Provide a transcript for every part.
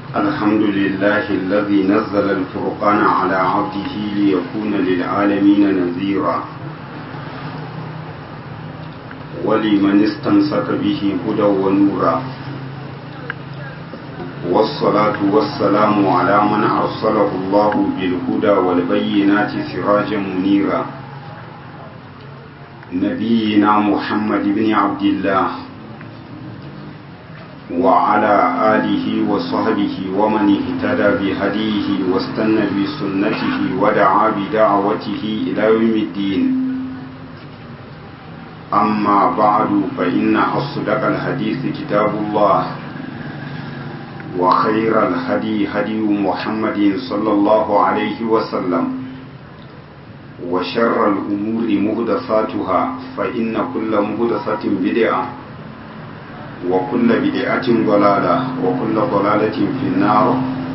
الحمد لله الذي نزل الفرقان على عبده ليكون للعالمين نذيرا ولمن استمسك به هدى ونورا والصلاة والسلام على من أرسله الله بالهدى والبينات سراجا منيرا نبينا محمد بن عبد الله وعلى آله وصحبه ومن اهتدى بهديه واستنى بسنته ودعا بدعوته إلى يوم الدين أما بعد فإن أصدق الحديث كتاب الله وخير الهدي هدي محمد صلى الله عليه وسلم وشر الأمور محدثاتها فإن كل محدثة بدعة وكل بدعة ضلالة وكل ضلالة في النار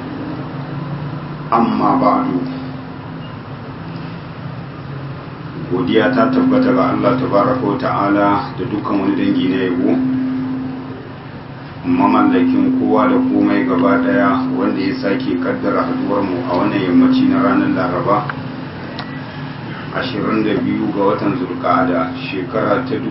أما بعد godiya ta tabbata ga Allah tabaraka wa ta'ala da dukkan wani dangi na yabo mamallakin kowa da komai gaba daya wanda ya sake kaddara haduwar mu a wannan yammaci na ranar Laraba 22 ga watan Zulqa'ada shekara ta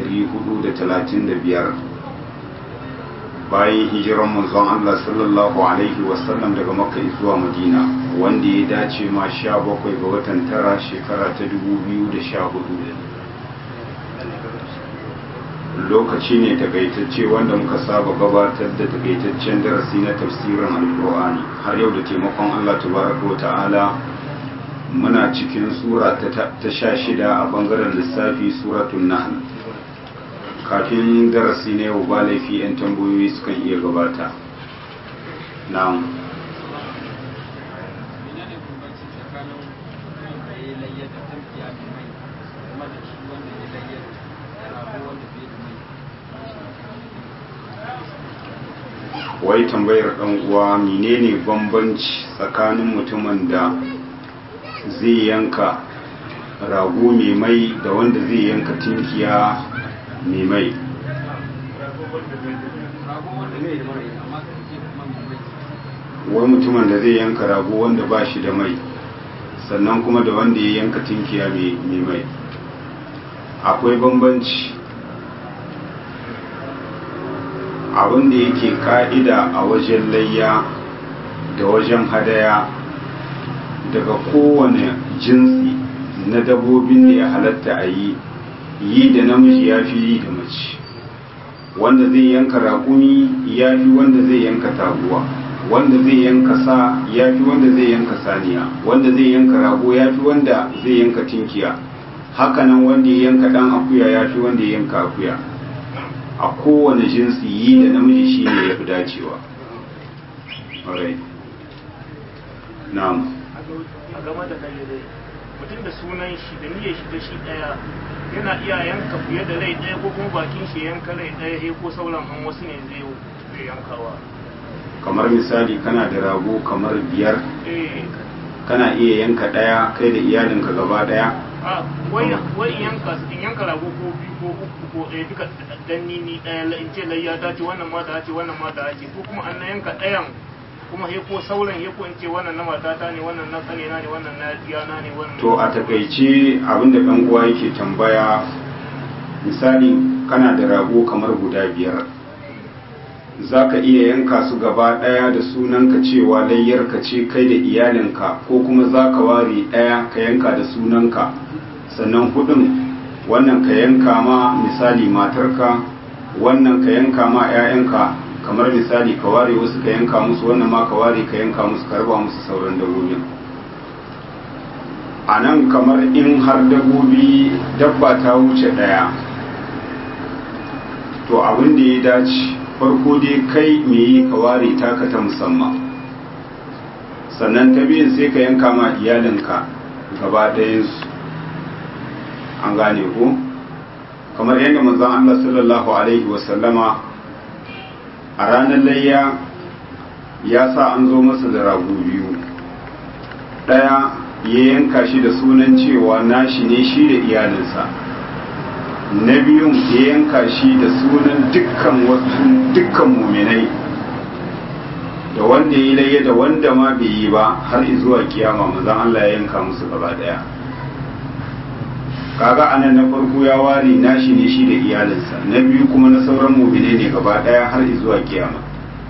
1435 bayan hijiran manzon Allah sallallahu alaihi wasallam daga Makka zuwa Madina wanda ya dace ma 17 ga watan tara shekara ta 2014 lokaci ne takaitacce wanda muka saba gabatar da takaitaccen darasi na tafsirin alkur'ani har yau da taimakon Allah tabaraka wa ta'ala muna cikin sura ta 16 a bangaren lissafi suratul nahl kafin darasi ne yau ba laifi 'yan tambayoyi sukan iya gabata na'am wai tambayar ɗan uwa menene bambanci tsakanin mutumin da zai yanka rago mai mai da wanda zai yanka tinkiya mai mai wai mutumin da zai yanka rago wanda ba shi da mai sannan kuma da wanda ya yanka tinkiya mai mai akwai bambanci abinda yake ka'ida a wajen layya da wajen hadaya daga kowane jinsi na dabbobin da ya halatta a yi da namiji ya fi yi da mace wanda zai yanka raƙumi ya fi wanda zai yanka taguwa wanda zai yanka sa ya fi wanda zai yanka saniya wanda zai yanka rago ya fi wanda zai yanka tinkiya hakanan wanda ya yanka ɗan akuya ya fi wanda ya yanka akuya a kowane jinsi yi da namiji shi ne ya fi dacewa na'am a game da kayyade mutum da sunan shi da niyyar shi da shi daya yana iya yanka fiye da rai daya ko kuma bakin shi yanka rai daya ko sauran an wasu ne zai yankawa kamar misali kana da rago kamar 5 kana iya yanka daya kai da iyalinka gaba daya wai in yanka rago ko 2 ko 3 ko ɗaya duka danni ni daya in ce layya ta ce wannan mata ce wannan mata ce ko kuma an yanka dayan kuma he ko sauran he ko in ce wannan na matata ne wannan na kane na ne wannan na diyana ne wannan to a takaice abinda dan uwa yake tambaya misali kana da rago kamar guda 5 zaka iya yanka su gaba daya da sunanka cewa layyarka ce kai da iyalinka ko kuma zaka ware daya ka yanka da sunanka sannan hudun wannan ka yanka ma misali matarka wannan ka yanka ma 'ya'yanka kamar misali ka ware wasu ka yanka musu wannan ma ka ware ka yanka musu ka raba musu sauran dabbobin a nan kamar in har dabba ta wuce daya to abin da ya dace farko dai kai me yi ka ware taka ta musamman sannan ta biyun sai ka yanka ma iyalinka gaba ɗayansu an gane ko kamar yadda manzon Allah sallallahu alaihi wasallama a ranar layya ya sa an zo masa da rago 2 ɗaya ya yanka shi da sunan cewa nashi ne shi da iyalinsa na biyun ya yanka shi da sunan dukkan muminai da wanda ya yi layya da wanda ma bai yi ba har zuwa kiyama manzon Allah ya yanka musu gaba daya. Kaga anan na farko ya ware nashi ne shi da iyalinsa, na biyu kuma na sauran mu'mine ne gaba daya har zuwa kiyama.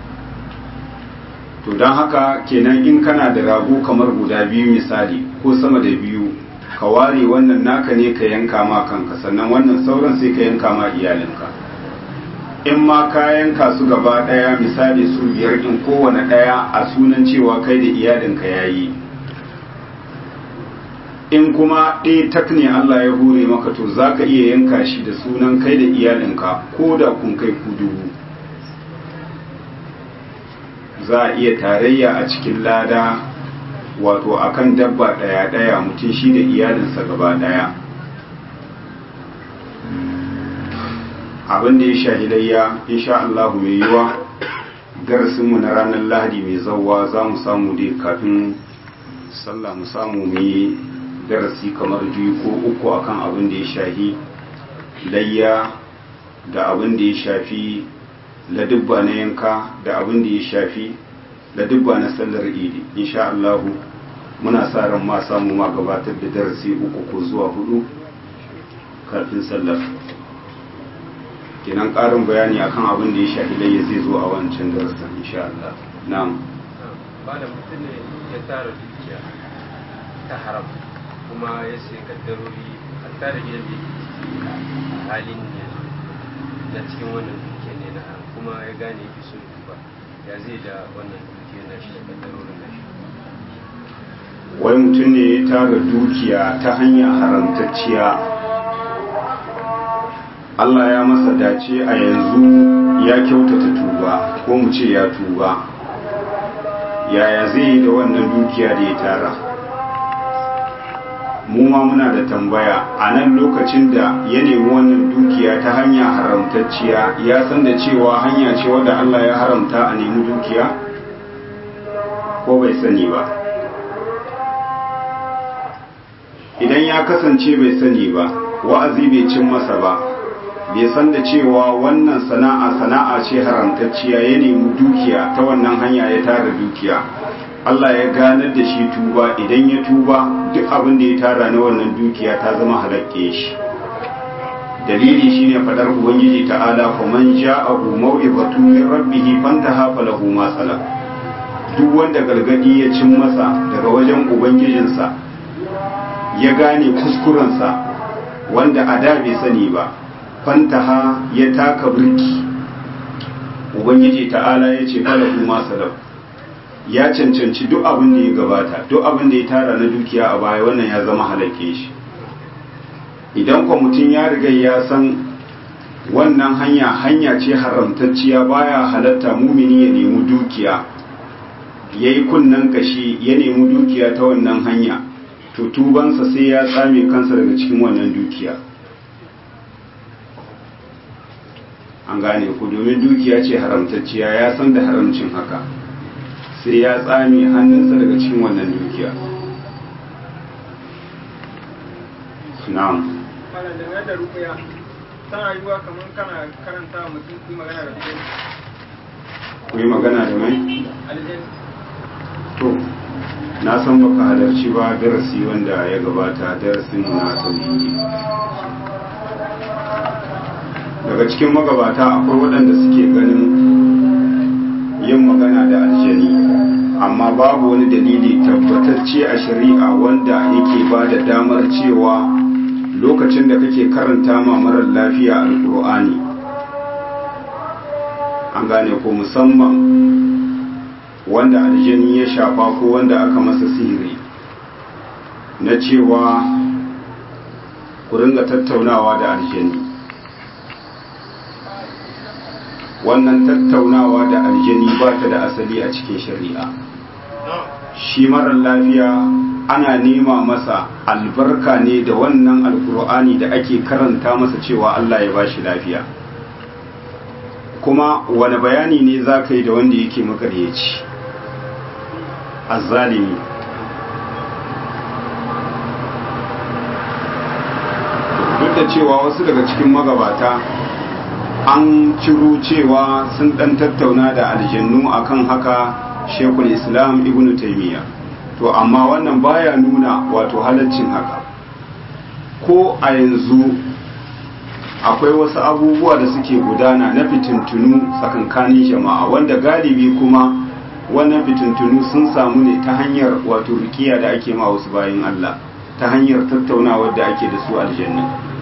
To don haka kenan in kana da rago kamar guda biyu misali ko sama da biyu, ka ware wannan naka ne ka yanka ma kanka, sannan wannan sauran sai ka yanka ma iyalinka. In ma ka yanka su gaba daya misali su 5 in kowane daya a sunan cewa kai da iyalinka yayi. In kuma ɗaya tak ne Allah ya hure maka, to za ka iya yanka shi da sunan kai da iyalinka ko da kun kai ku 1000. Za a iya tarayya a cikin lada wato akan dabba ɗaya mutum shi da iyalinsa gaba ɗaya. Abin da ya shahilayya insha Allah mai yiwa darasinmu na ranar Lahadi mai zawwa za mu samu dai kafin sallah mu samu mu yi darasi kamar 2 ko 3 akan abin da ya shahi layya da abin da ya shafi ladubba na yanka da abin da ya shafi ladubba na sallar idi. Insha Allah muna sa ran ma samu ma gabatar da darasi 3 ko zuwa 4 kafin sallar. Kenan ƙarin bayani akan abin da ya shafi layya zai zo a wancan darasin insha Allah. Na'am. Ba da mutum ne ya tara dukiya ta haram kuma ya sai kaddarori hatta da gidan da yake halin ne na cikin wannan dukiya ne na haram, kuma ya gane yake so ba ya zai da wannan dukiya na shi da kaddarorin na shi. Wai mutum ne ya tara dukiya ta hanyar haramtacciya, Allah ya masa dace a yanzu ya kyautata tuba ko mu ce ya tuba, yaya zai yi da wannan dukiya da ya tara? Mu ma muna da tambaya a nan lokacin da ya nemi wannan dukiya ta hanya haramtacciya, ya san da cewa hanya ce wadda Allah ya haramta a nemi dukiya ko bai sani ba? Idan ya kasance bai sani ba, wa'azi bai cin masa ba, bai san da cewa wannan sana'a ce haramtacciya, ya nemi dukiya ta wannan hanya ya tara dukiya, Allah ya ganar da shi tuba, idan ya tuba duk abin da ya tara na wannan dukiya ta zama halakke shi. Dalili shine fadar Ubangiji ta'ala, faman ja'ahu maw'izatu min rabbih fantaha falahu ma salaf. Duk wanda gargadi ya cin masa daga wajen ubangijinsa, ya gane kuskurensa wanda a da bai sani ba, fantaha ya taka birki, Ubangiji ta'ala ya ce falahu ma salaf, ya cancanci duk abin da ya gabata, duk abin da ya tara na dukiya a baya wannan ya zama halake shi. Idan kwa mutum ya riga ya san wannan hanya ce haramtacciya, baya halatta mumini ya nemi dukiya, ya yi kunnen kashi ya nemi dukiya ta wannan hanya, to tubansa sai ya tsame kansa daga cikin wannan dukiya. An gane ku, domin dukiya ce haramtacciya, ya san da haramcin haka, sai ya tsame hannunsa daga cikin wannan dukiya. Na'am. Malam, dangane da rukuya, tana yiwuwa kamar kana karanta mutum ku magana da mutum. Ku yi magana da mai? Aljani. To, na san baka halarci ba darasi wanda ya gabata, darasin na tauhidi. Daga cikin magabata akwai waɗanda suke ganin yin magana da aljani, amma babu wani dalili tabbatacce a shari'a wanda yake ba da damar cewa lokacin da kake karanta ma marar lafiya alkur'ani, an gane ko musamman wanda aljani ya shafa ko wanda aka masa sihiri, na cewa ku ringa tattaunawa da aljani. Wannan tattaunawa da aljani ba ta da asali a cikin shari'a. Shi marar lafiya ana nema masa albarka ne da wannan alkur'ani da ake karanta masa cewa Allah ya bashi lafiya. Kuma wani bayani ne za ka yi da wanda yake makaryaci, azzalimi? Duk da cewa wasu daga cikin magabata an ciro cewa sun dan tattauna da aljannu akan haka Sheikhul Islam Ibn Taymiyyah. To amma wannan baya nuna wato halaccin haka. Ko a yanzu akwai wasu abubuwa da suke gudana na fitintunu tsakankanin jama'a wanda galibi kuma wannan fitintunu sun samu ne ta hanyar wato rukiya da ake ma wasu bayin Allah, ta hanyar tattaunawar da ake da su aljanna.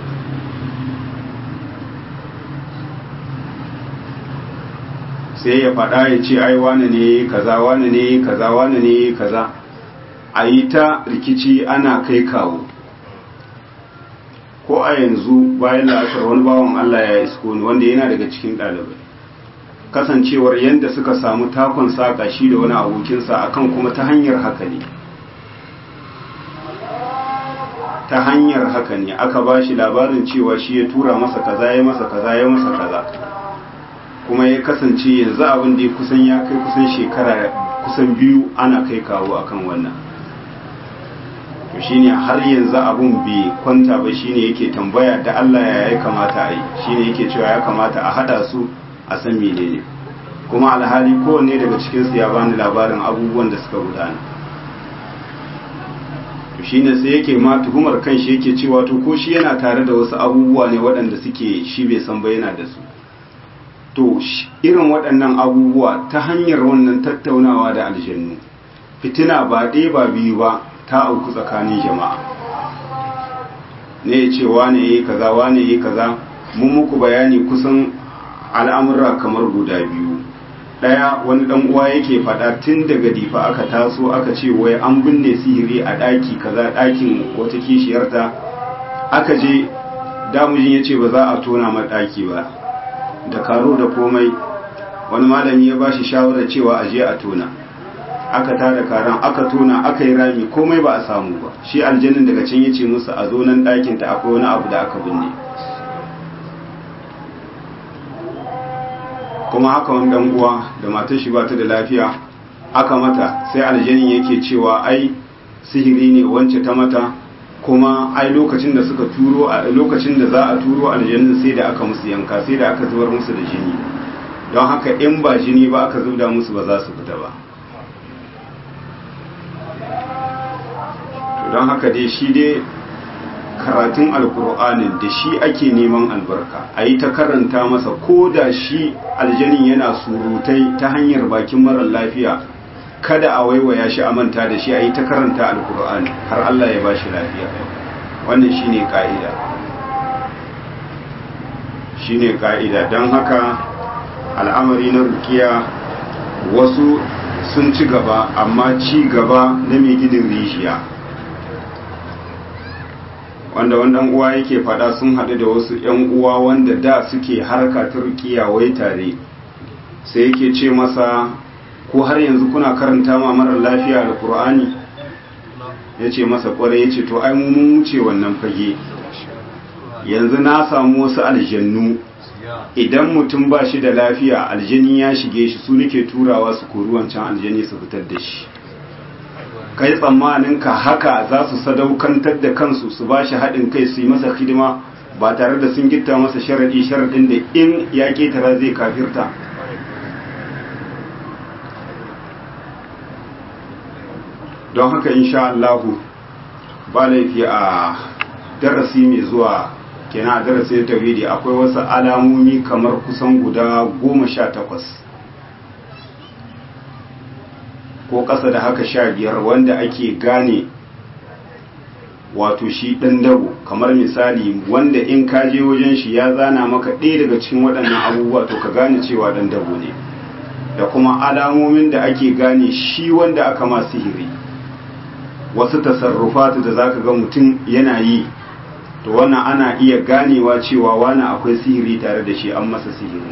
Sai ya faɗa ya ce ai wane ne kaza, wane ne kaza, wane ne kaza, a yi ta rikici ana kai kawo. Ko a yanzu bayan la'asar wani bawan Allah ya isko ni wanda yana daga cikin ɗalibai, kasancewar yadda suka samu takon saƙa shi da wani abokinsa akan kuma ta hanyar haka ne, ta hanyar haka ne aka ba shi labarin cewa shi ya tura masa kaza, ya masa kaza, ya masa kaza, kuma ya kasance yanzu abin da ya kusan ya kai kusan shekara kusan 2 ana kai kawo akan wannan. To shine har yanzu abun bai kwanta ba, shine yake tambaya da Allah ya kamata a yi, shine yake cewa ya kamata a hada su a san menene, kuma alhali kowanne daga cikinsu ya bani labarin abubuwan da suka gudana. To shine sai yake ma tuhumar kanshi yake cewa to ko shi yana tare da wasu abubuwa ne waɗanda suke shi bai san ba yana da su. To irin waɗannan abubuwa ta hanyar wannan tattaunawa da aljannu, fitina ba ɗaya ba biyu ba ta auku tsakanin jama'a, ne ya ce wane yi kaza, wane yi kaza. Mun muku bayani kusan al'amurra kamar guda biyu. Ɗaya, wani ɗan uwa yake faɗa tun daga Difa aka taso aka ce wai an binne sihiri a ɗaki kaza, ɗakin wata kishiyarta. Aka je damujin ya ce ba za a tona ma ɗaki ba, da karo da komai. Wani malami ya ba shi shawarar cewa a je a tona. Aka tada karan, aka tona, aka yi rami, komai ba a samu ba. Shi aljannin daga can ya ce musu a zo nan ɗakinta akwai wani abu da aka binne. Kuma haka wani dan uwa da matar shi ba ta da lafiya aka mata, sai aljanin yake cewa ai sihiri ne wance ta mata, kuma ai lokacin da suka turo, a lokacin da za a turo aljanin sai da aka musu yanka, sai da aka zubar musu da jini, don haka in ba jini ba aka zubda musu ba za su fita ba. To don haka dai shi dai karatun alkur'anin da shi ake neman albarka, a yi ta karanta masa, ko da shi aljanin yana surutai ta hanyar bakin marar lafiya, kada a waiwaya shi a manta da shi, a yi ta karanta alkur'ani har Allah ya ba shi lafiya. Wannan shi ne ka'ida, shi ne ka'ida. Don haka al'amari na rukiya wasu sun ci gaba, amma ci gaba na mai gidin rijiya, wanda wannan uwa yake fada sun haɗu da wasu ‘yan uwa wanda da suke harka ta rukiya wai tare, sai yake ce masa ko har yanzu kuna karanta ma marar lafiya da Qur'ani? Ya ce masa kwarai. Ya ce to ai mun wuce wannan fage, yanzu na samu wasu aljannu, idan mutum ba shi da lafiya aljani ya shige shi, su nake turawa su kori wancan aljani su fitar da shi. Kai tsammanin ka haka za su sadaukantar da kansu su ba shi haɗin kai su yi masa hidima ba tare da sun gitta masa sharaɗin da in ya ƙetara zai kafirta? Don haka insha Allahu ba laifi a darasi mai zuwa, kenan a darasin tauhidi akwai wasu alamomi kamar kusan guda 18 ko ƙasa da haka 15 wanda ake gane wato shi ɗan dabo. Kamar misali wanda in ka je wajen shi ya zana maka ɗaya daga cikin waɗannan abubuwa, to ka gane cewa ɗan dabo ne. Da kuma alamomin da ake gane shi wanda aka ma sihiri, wasu tasarrufatu da zaka ga mutum yana yi, to wannan ana iya ganewa cewa wani akwai sihiri tare da shi, an masa sihiri.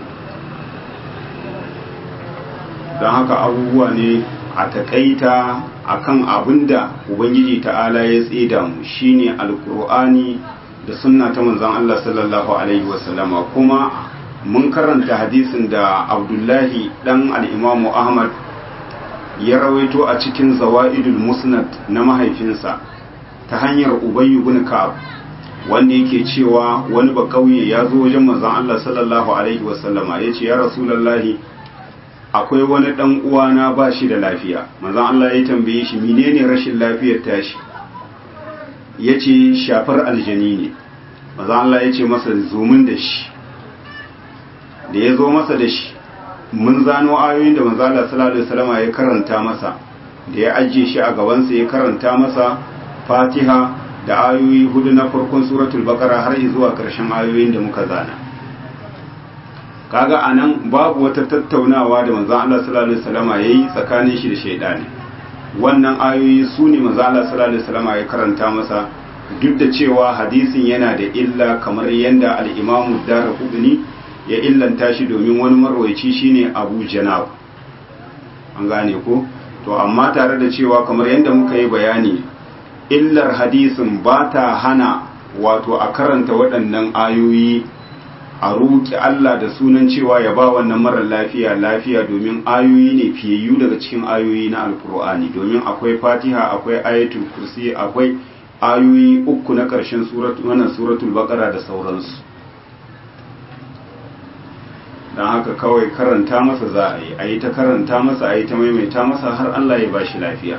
don haka abubuwa ne a takaita akan abinda ubangiji ta'ala ya tsida mu shine alqur'ani da sunna ta manzon Allah sallallahu alaihi wasallama. Kuma mun karanta hadisin da Abdullahi dan al-Imam Ahmad ya rawaito a cikin Zawaidul Musnad na mahaifinsa ta hanyar Ubay ibn Ka'ab, wanda yake cewa wani ba kauye ya zo wajen manzon Allah sallallahu alaihi wasallama yace ya Rasulullahi akwai wani dan uwana ba shi da lafiya. Manzon Allah ya tambaye shi menene rashin lafiyar tashi, yace shafar aljani ne. Manzon Allah ya ce masa zumun da shi. Da ya zo masa da shi, mun zano ayoyin da manzon Allah sallallahu alaihi wasallam ya karanta masa, da ya ajiye shi a gabansa ya karanta masa Fatiha da ayoyi 4 na farkon suratul Baqara har zuwa ƙarshen ayoyin da muka zana. Kaga anan babu wata tattaunawa da manzon Allah sallallahu alaihi wasallam yayi tsakanin shi da shaydani. Wannan ayoyi su ne manzon Allah sallallahu alaihi wasallam ya karanta masa, duk da cewa hadisin yana da illa kamar yanda al-Imam Darqutni ya illanta shi domin wani marwayi shine Abu Janab. An gane ko? To amma tare da cewa kamar yanda muka yi bayani, illar hadisin ba ta hana wato a karanta waɗannan ayoyi a roƙi Allah da sunan cewa ya ba wannan marar lafiya lafiya, domin ayoyi ne fiyayyu daga cikin ayoyi na alkur'ani, domin akwai Fatiha, akwai ayatul kursi, akwai ayoyi 3 na ƙarshen suratul Baqara da sauransu. don haka kawai karanta masa za a yi ta karanta masa, a yi ta maimaita masa har Allah ya ba shi lafiya.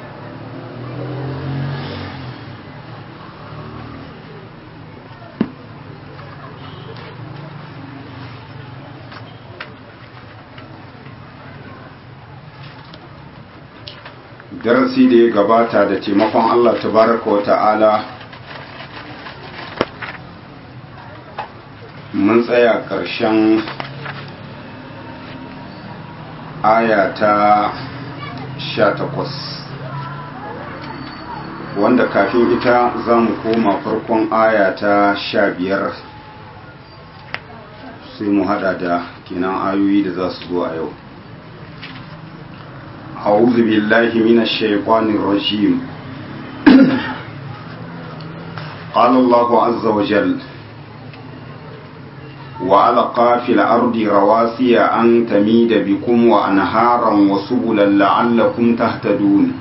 Darasi da ya gabata da taimakon Allah tabaraka wa ta'ala mun tsaya ƙarshen aya ta 18, wanda kafin ita za mu koma farkon aya ta 15 sai mu hada da kenan ayoyi da za su zo a yau. أعوذ بالله من الشيطان الرجيم. قال الله عز وجل: وألقى في الأرض رواسي أن تميد بكم وأنهارا وسبلا لعلكم تهتدون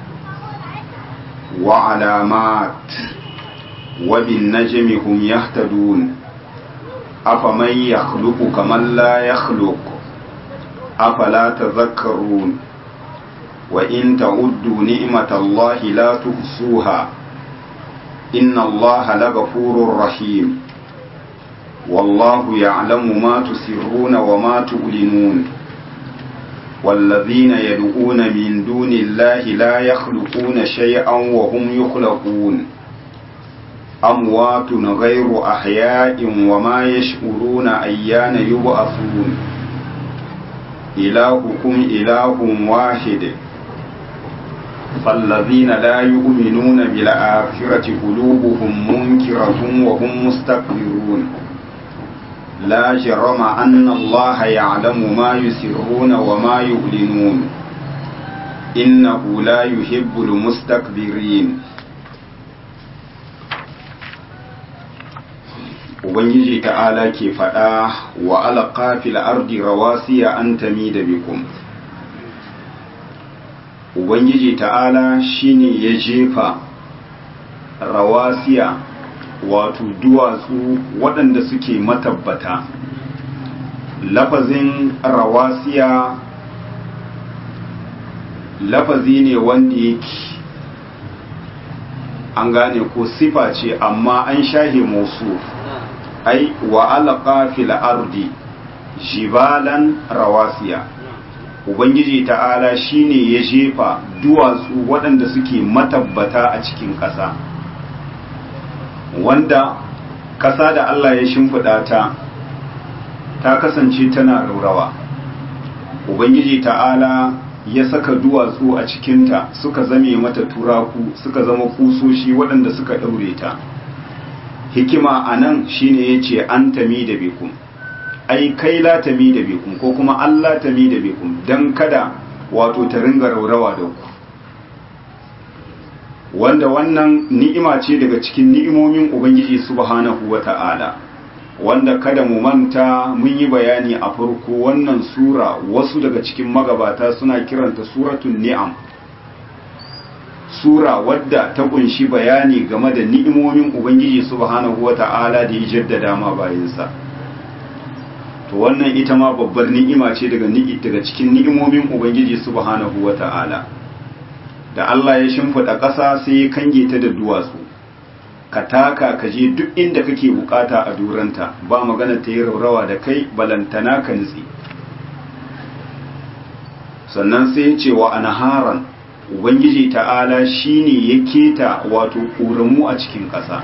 وعلامات وبالنجم هم يهتدون أفمن يخلق كمن لا يخلق أفلا تذكرون وإن تعدوا نعمة الله لا تحصوها إن الله لغفور رحيم والله يعلم ما تسرون وما تعلنون والذين يدعون من دون الله لا يخلقون شيئا وهم يخلقون أموات غير أحياء وما يشعرون أيان يبعثون إلهكم إله واحد فالذين لا يؤمنون بالآخرة قلوبهم منكرة وهم مستكبرون لا جرم أن الله يعلم ما يسرون وما يعلنون إنه لا يحب المستكبرين. Ubangiji ta'ala ke faɗa wa alaqa fil ardi rawasiya an tamida bikum. Ubangiji ta'ala shine ya jefa rawasiya wato duwatsu waɗanda suke matabbata. Lafazin rawasiya lafazi ne wanda yake an gane ko sifa ce amma an shahe musu. Ai wa alaqa fil ardi jibalan rawasiya. Ubangiji ta'ala shine ya jefa duwatsu waɗanda suke matabbata a cikin ƙasa, wanda ƙasa da Allah ya shimfiɗa ta kasance tana raurawa. Ubangiji ta'ala ya saka duwatsu a cikinta suka zame mata turaku, suka zama kusoshi waɗanda suka ɗaure ta. Hikima a nan shine ya ce an tami da bikum, ai kai la tami da bikum ko kuma Allah tami da bikum, don kada wato ta ringa raurawa da ku, wanda wannan ni'ima ce daga cikin ni'imomin Ubangiji subhanahu wa ta'ala, wanda kada mu manta mun yi bayani a farko wannan sura wasu daga cikin magabata suna kiranta suratul ni'am, sura wadda ta kunshi bayani game da ni'imomin Ubangiji subhanahu wa ta'ala da ya jaddada ma bayinsa. to wannan ita ma babbar ni'ima ce daga cikin ni'imomin ubangiji subhanahu wata'ala. da Allah ya shimfiɗa ƙasa sai ya kange ta da duwatsu, ka taka ka je duk inda kake bukata a duranta, ba magana ta yi raurawa da kai balantana ka nutse. Sannan sai ya ce wa anharan, ubangiji ta'ala shine ya keta wato ƙoramu a cikin ƙasa,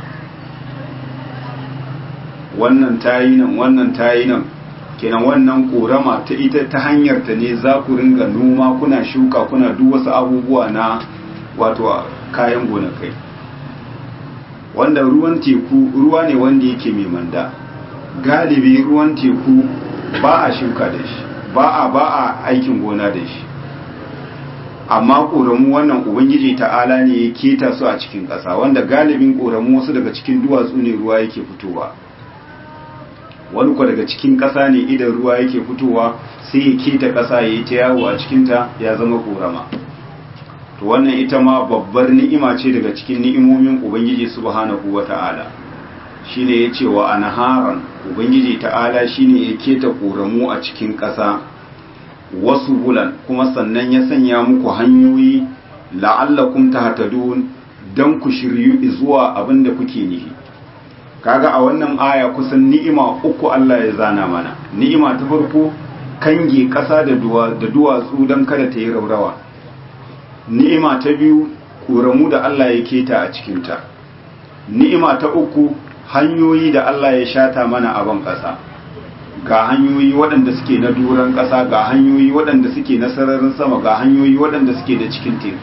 wannan tayi nan wannan tayi nan, kenan wannan ƙorama ta ita ta hanyar ta ne za ku ringa noma, kuna shuka, kuna duk wasu abubuwa na wato kayan gonakai. Wanda ruwan teku ruwa ne wanda yake mai manda, galibi ruwan teku ba a shuka da shi, ba a aikin gona da shi, amma ƙoramu wannan ubangiji ta'ala ne ya keta su a cikin ƙasa, wanda galibin ƙoramu wasu daga cikin duwatsu ne ruwa yake fitowa, wani kwa daga cikin ƙasa ne idan ruwa yake fitowa sai ya keta ƙasa ya yi ta yawo a cikinta ya zama ƙorama. To wannan ita ma babbar ni'ima ce daga cikin ni'imomin ubangiji subhanahu wata'ala. Shine ya ce wa anharan, ubangiji ta'ala shine ya keta ƙoramu a cikin ƙasa, wasu bulan kuma sannan ya sanya muku hanyoyi la'allakum tahtadun, dan ku shiryu zuwa abin da kuke nihi. Kaga a wannan aya kusan ni'ima uku Allah ya zana mana. Ni'ima ta farko kange ƙasa da duwatsu don kada ta yi raurawa. Ni'ima ta biyu ƙoramu da Allah ya keta a cikinta. Ni'ima ta uku hanyoyi da Allah ya shata mana a ban ƙasa. Ga hanyoyi waɗanda suke na doron ƙasa, ga hanyoyi waɗanda suke na sararin sama, ga hanyoyi waɗanda suke da cikin teku.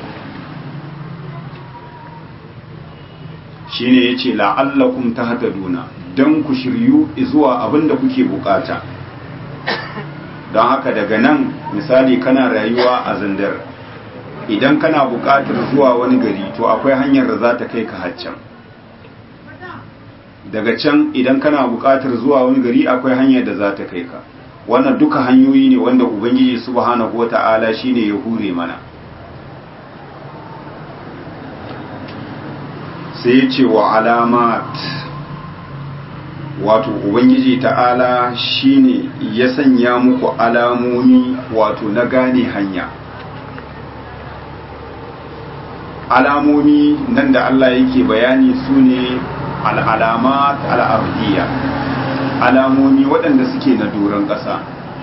Shine yace la'allakum tahtaduna, dan ku shiryu zuwa abin da kuke bukata. Don haka daga nan misali kana rayuwa a Zandar, idan kana bukatar zuwa wani gari to akwai hanyar da za ta kai ka haccan. Daga can idan kana bukatar zuwa wani gari akwai hanyar da za ta kai ka. Wannan duka hanyoyi ne wanda ubangiji subhanahu wata'ala shine ya hure mana. Sai ya ce wa alamat, wato ubangiji ta'ala shine ya sanya muku alamomi wato na gane hanya. Alamomi nan da Allah yake bayani su ne al'alamat al'ardiyya, alamomi waɗanda suke na doron ƙasa,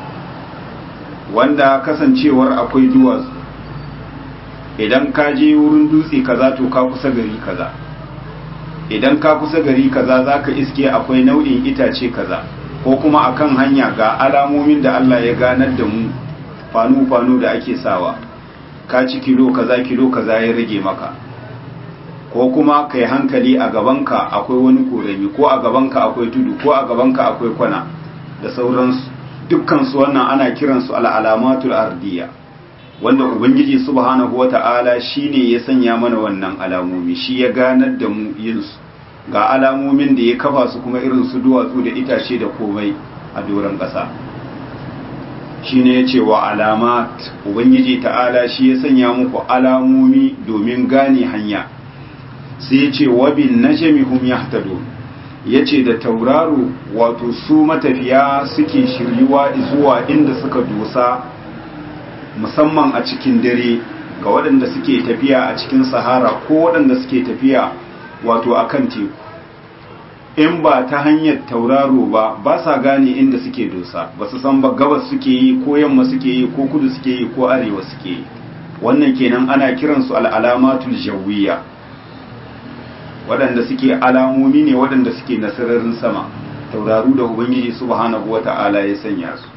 wanda kasancewar akwai duwatsu, idan ka je wurin dutse kaza to ka kusa gari kaza, idan ka kusa gari kaza za ka iske akwai nau'in itace kaza, ko kuma akan hanya ga alamomin da Allah ya ganar da mu, fanu-fanu da ake sawa, ka ci kilo kaza ya rage maka, ko kuma kai hankali a gabanka akwai wani korami, ko a gabanka akwai tudu, ko a gabanka akwai kwana da sauransu. Dukkansu wannan ana kiransu al'alamatul ardiyya, wanda ubangiji subhanahu wata'ala shine ya sanya mana wannan alamomi, shi ya ganar da mu yin su. Ga alamomin da ya kafa su kuma irin su duwatsu da itace da komai a doron ƙasa. Shine ya ce wa alamat, ubangiji ta'ala shi ya sanya muku alamomi domin gane hanya. Sai ya ce wa bin najmi hum yahtadun, yace da tauraro wato su matafiya suke shiryuwa zuwa inda suka dosa, musamman a cikin dare ga waɗanda suke tafiya a cikin sahara ko waɗanda suke tafiya wato akan teku. In ba ta hanyar tauraro ba sa gane inda suke dosa, ba su san ba gabas suke yi ko yamma suke yi ko kudu suke yi ko arewa suke yi. Wannan kenan ana kiransu al'alamatul jawiyya, waɗanda suke alamomi ne waɗanda suke na sararin sama, tauraru da ubangiji subhanahu wata'ala ya sanya su.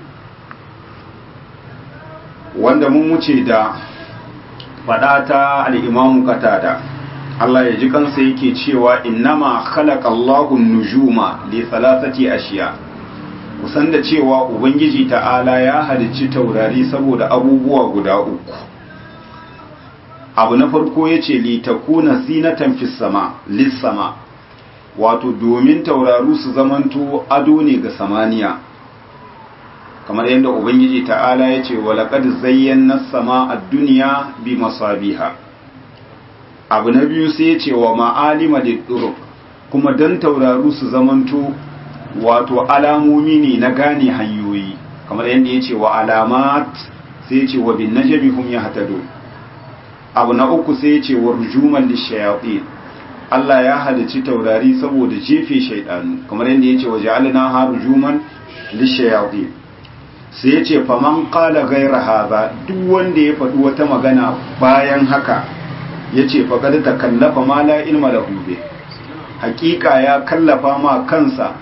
Wanda mun wuce da faɗa ta al'imamu Qatada, Allah ya ji kansa yake cewa innama khalaqa Allahu nujuma li thalathati ashiya, kusan da cewa ubangiji ta'ala ya halicci taurari saboda abubuwa guda uku. Abu na farko yace li takuna zinatan fis sama lis sama, wato domin tauraru su zamanto ado ne ga samaniya, kamar yadda ubangiji ta'ala ya ce wa laqad zayyana as-samaa ad-dunya bi masabiha. Abu na biyu sai ya ce wa ma'alima lid-turuq, kuma dan tauraru su zamanto wato alamomi ne na gane hanyoyi kamar yadda ya ce wa alamat sai ya ce wa bin najmi hum yahtadun. abu na uku sai ya ce wa rujuman lishayatin Allah ya halicci taurari saboda jefe shaidanu kamar yadda ya ce wa ja'alna ha rujuman lishayatin. sai ya ce faman qala ghayra hadha duk wanda ya faɗi wata magana bayan haka ya ce faqad takallafa ma la ilma lahu bi hakika ya kallafa ma kansa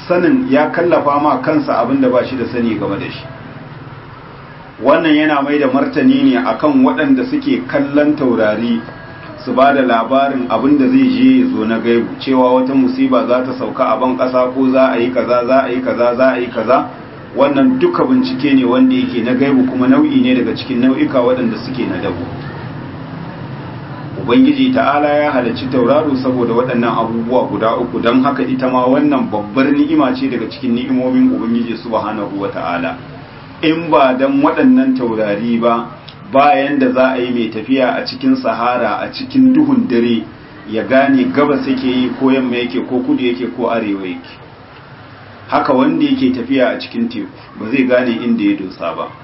abinda ba shi da sani game da shi. wannan yana mai da martani ne akan waɗanda suke kallon taurari su ba da labarin abinda zai je ya zo na gaibu cewa wata musiba za ta sauka a ban ƙasa ko za a yi kaza za a yi kaza za a yi kaza. wannan duka bincike ne wanda yake na gaibu kuma nau'i ne daga cikin nau'ika waɗanda suke na dabo. ubangiji ta'ala ya halarci tauraro saboda waɗannan abubuwa guda uku don haka ita ma wannan babbar ni'ima ce daga cikin ni'imomin ubangiji subhanahu wata'ala. in ba dan waɗannan taurari ba bayan da za a yi mai tafiya a cikin sahara a cikin duhun dare ya gane gabas yake yi ko yamma yake ko kudu yake ko arewa yake. haka wanda yake tafiya a cikin teku ba zai gane inda ya dosa ba.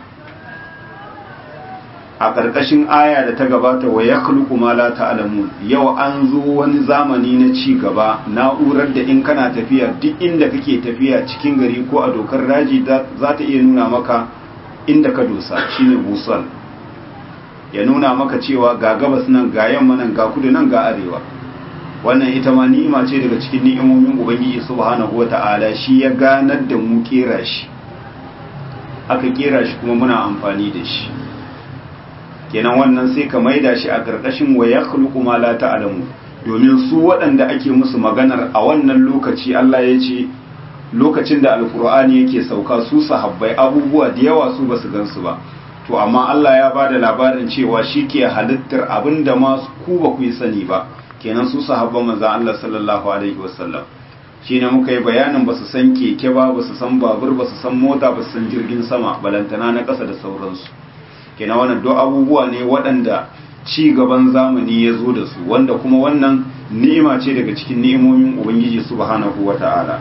a ƙarƙashin aya da ta gabata wa yakhluqu ma la ta'lamun yau an zo wani zamani na ci gaba na'urar da in kana tafiya duk inda kake tafiya cikin gari ko a dokar daji za ta iya nuna maka inda ka dosa shine busal ya nuna maka cewa ga gabas nan ga yamma nan ga kudu nan ga arewa. wannan ita ma ni'ima ce daga cikin ni'imomin ubangiji subhanahu wata'ala shi ya ganar da mu kera shi aka kera shi kuma muna amfani da shi kenan wannan sai ka maida shi a ƙarƙashin wa yakhluqu ma la ta'lamu domin su waɗanda ake musu maganar a wannan lokaci Allah ya ce lokacin da alkur'ani yake sauka su sahabbai abubuwa da yawa su basu gansu ba to amma Allah ya bada labarin cewa shi ke halittar abinda ma ku ba ku yi sani ba kenan su sahabban manzon Allah sallallahu alaihi wasallam shine muka yi bayanin basu san keke ba basu san babur basu san mota basu san jirgin sama balantana na ƙasa da sauransu. kenan wannan duk abubuwa ne waɗanda ci gaban zamani ya zo da su wanda kuma wannan ni'ima ce daga cikin ni'imomin ubangiji subhanahu wata'ala.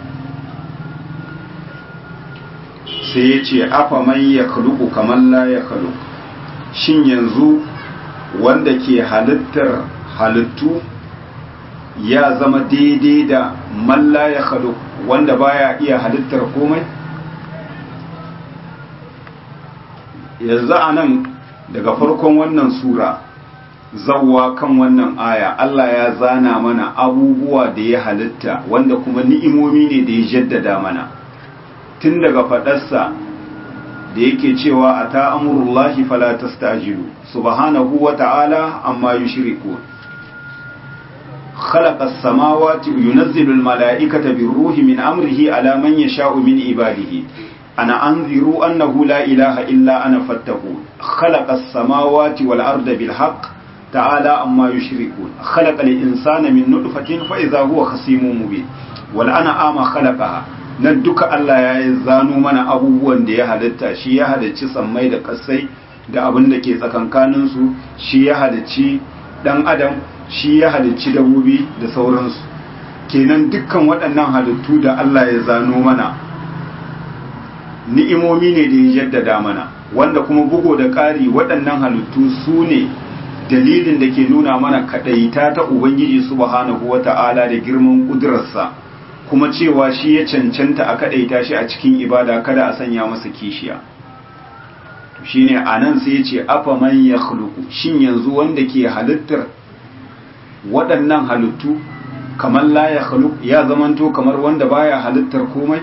sai ya ce afa man yakhluqu kaman la yakhluq shin yanzu wanda ke halittar halittu ya zama daidai da man la yakhluq wanda baya iya halittar komai. yanzu a nan daga farkon wannan sura zawwa kan wannan aya Allah ya zana mana abubuwa da ya halitta wanda kuma ni'imomi ne da ya jaddada mana tun daga fadarsa da yake cewa ata amurullahi fala tastajilu subhanahu wa ta'ala amma yushrikun khalaqa as-samawati yunazzilu al-mala'ikata bir-ruhi min amrihi ala man yasha'u min ibadihi أنا أنذر أنه لا إله إلا أنا فاتقون خلق السماوات والأرض بالحق تعالى أما يشركون خلق الإنسان من نطفة فإذا هو خصيم مبين والأنعام خلقها ندك الله يزانو من abubuwan da ya halitta shi ya halicci sammai da kasai da abin da ke tsakankaninsu shi ya halicci dan adam shi ya halicci dabbobi da sauransu kenan dukkan waɗannan halittu da Allah ya zano mana ni'imomi ne da ya jaddada mana wanda kuma bugo da ƙari waɗannan halittu su ne dalilin da ke nuna mana kaɗaita ta Ubangiji subhanahu wata'ala da girman ƙudurarsa kuma cewa shi ya cancanta a kaɗaita shi a cikin ibada kada a sanya masa kishiya shi ne a nan sai ya ce afa man ya shin yanzu wanda ke halittar waɗannan halittu kamar la ya ya zamanto kamar wanda baya halittar komai.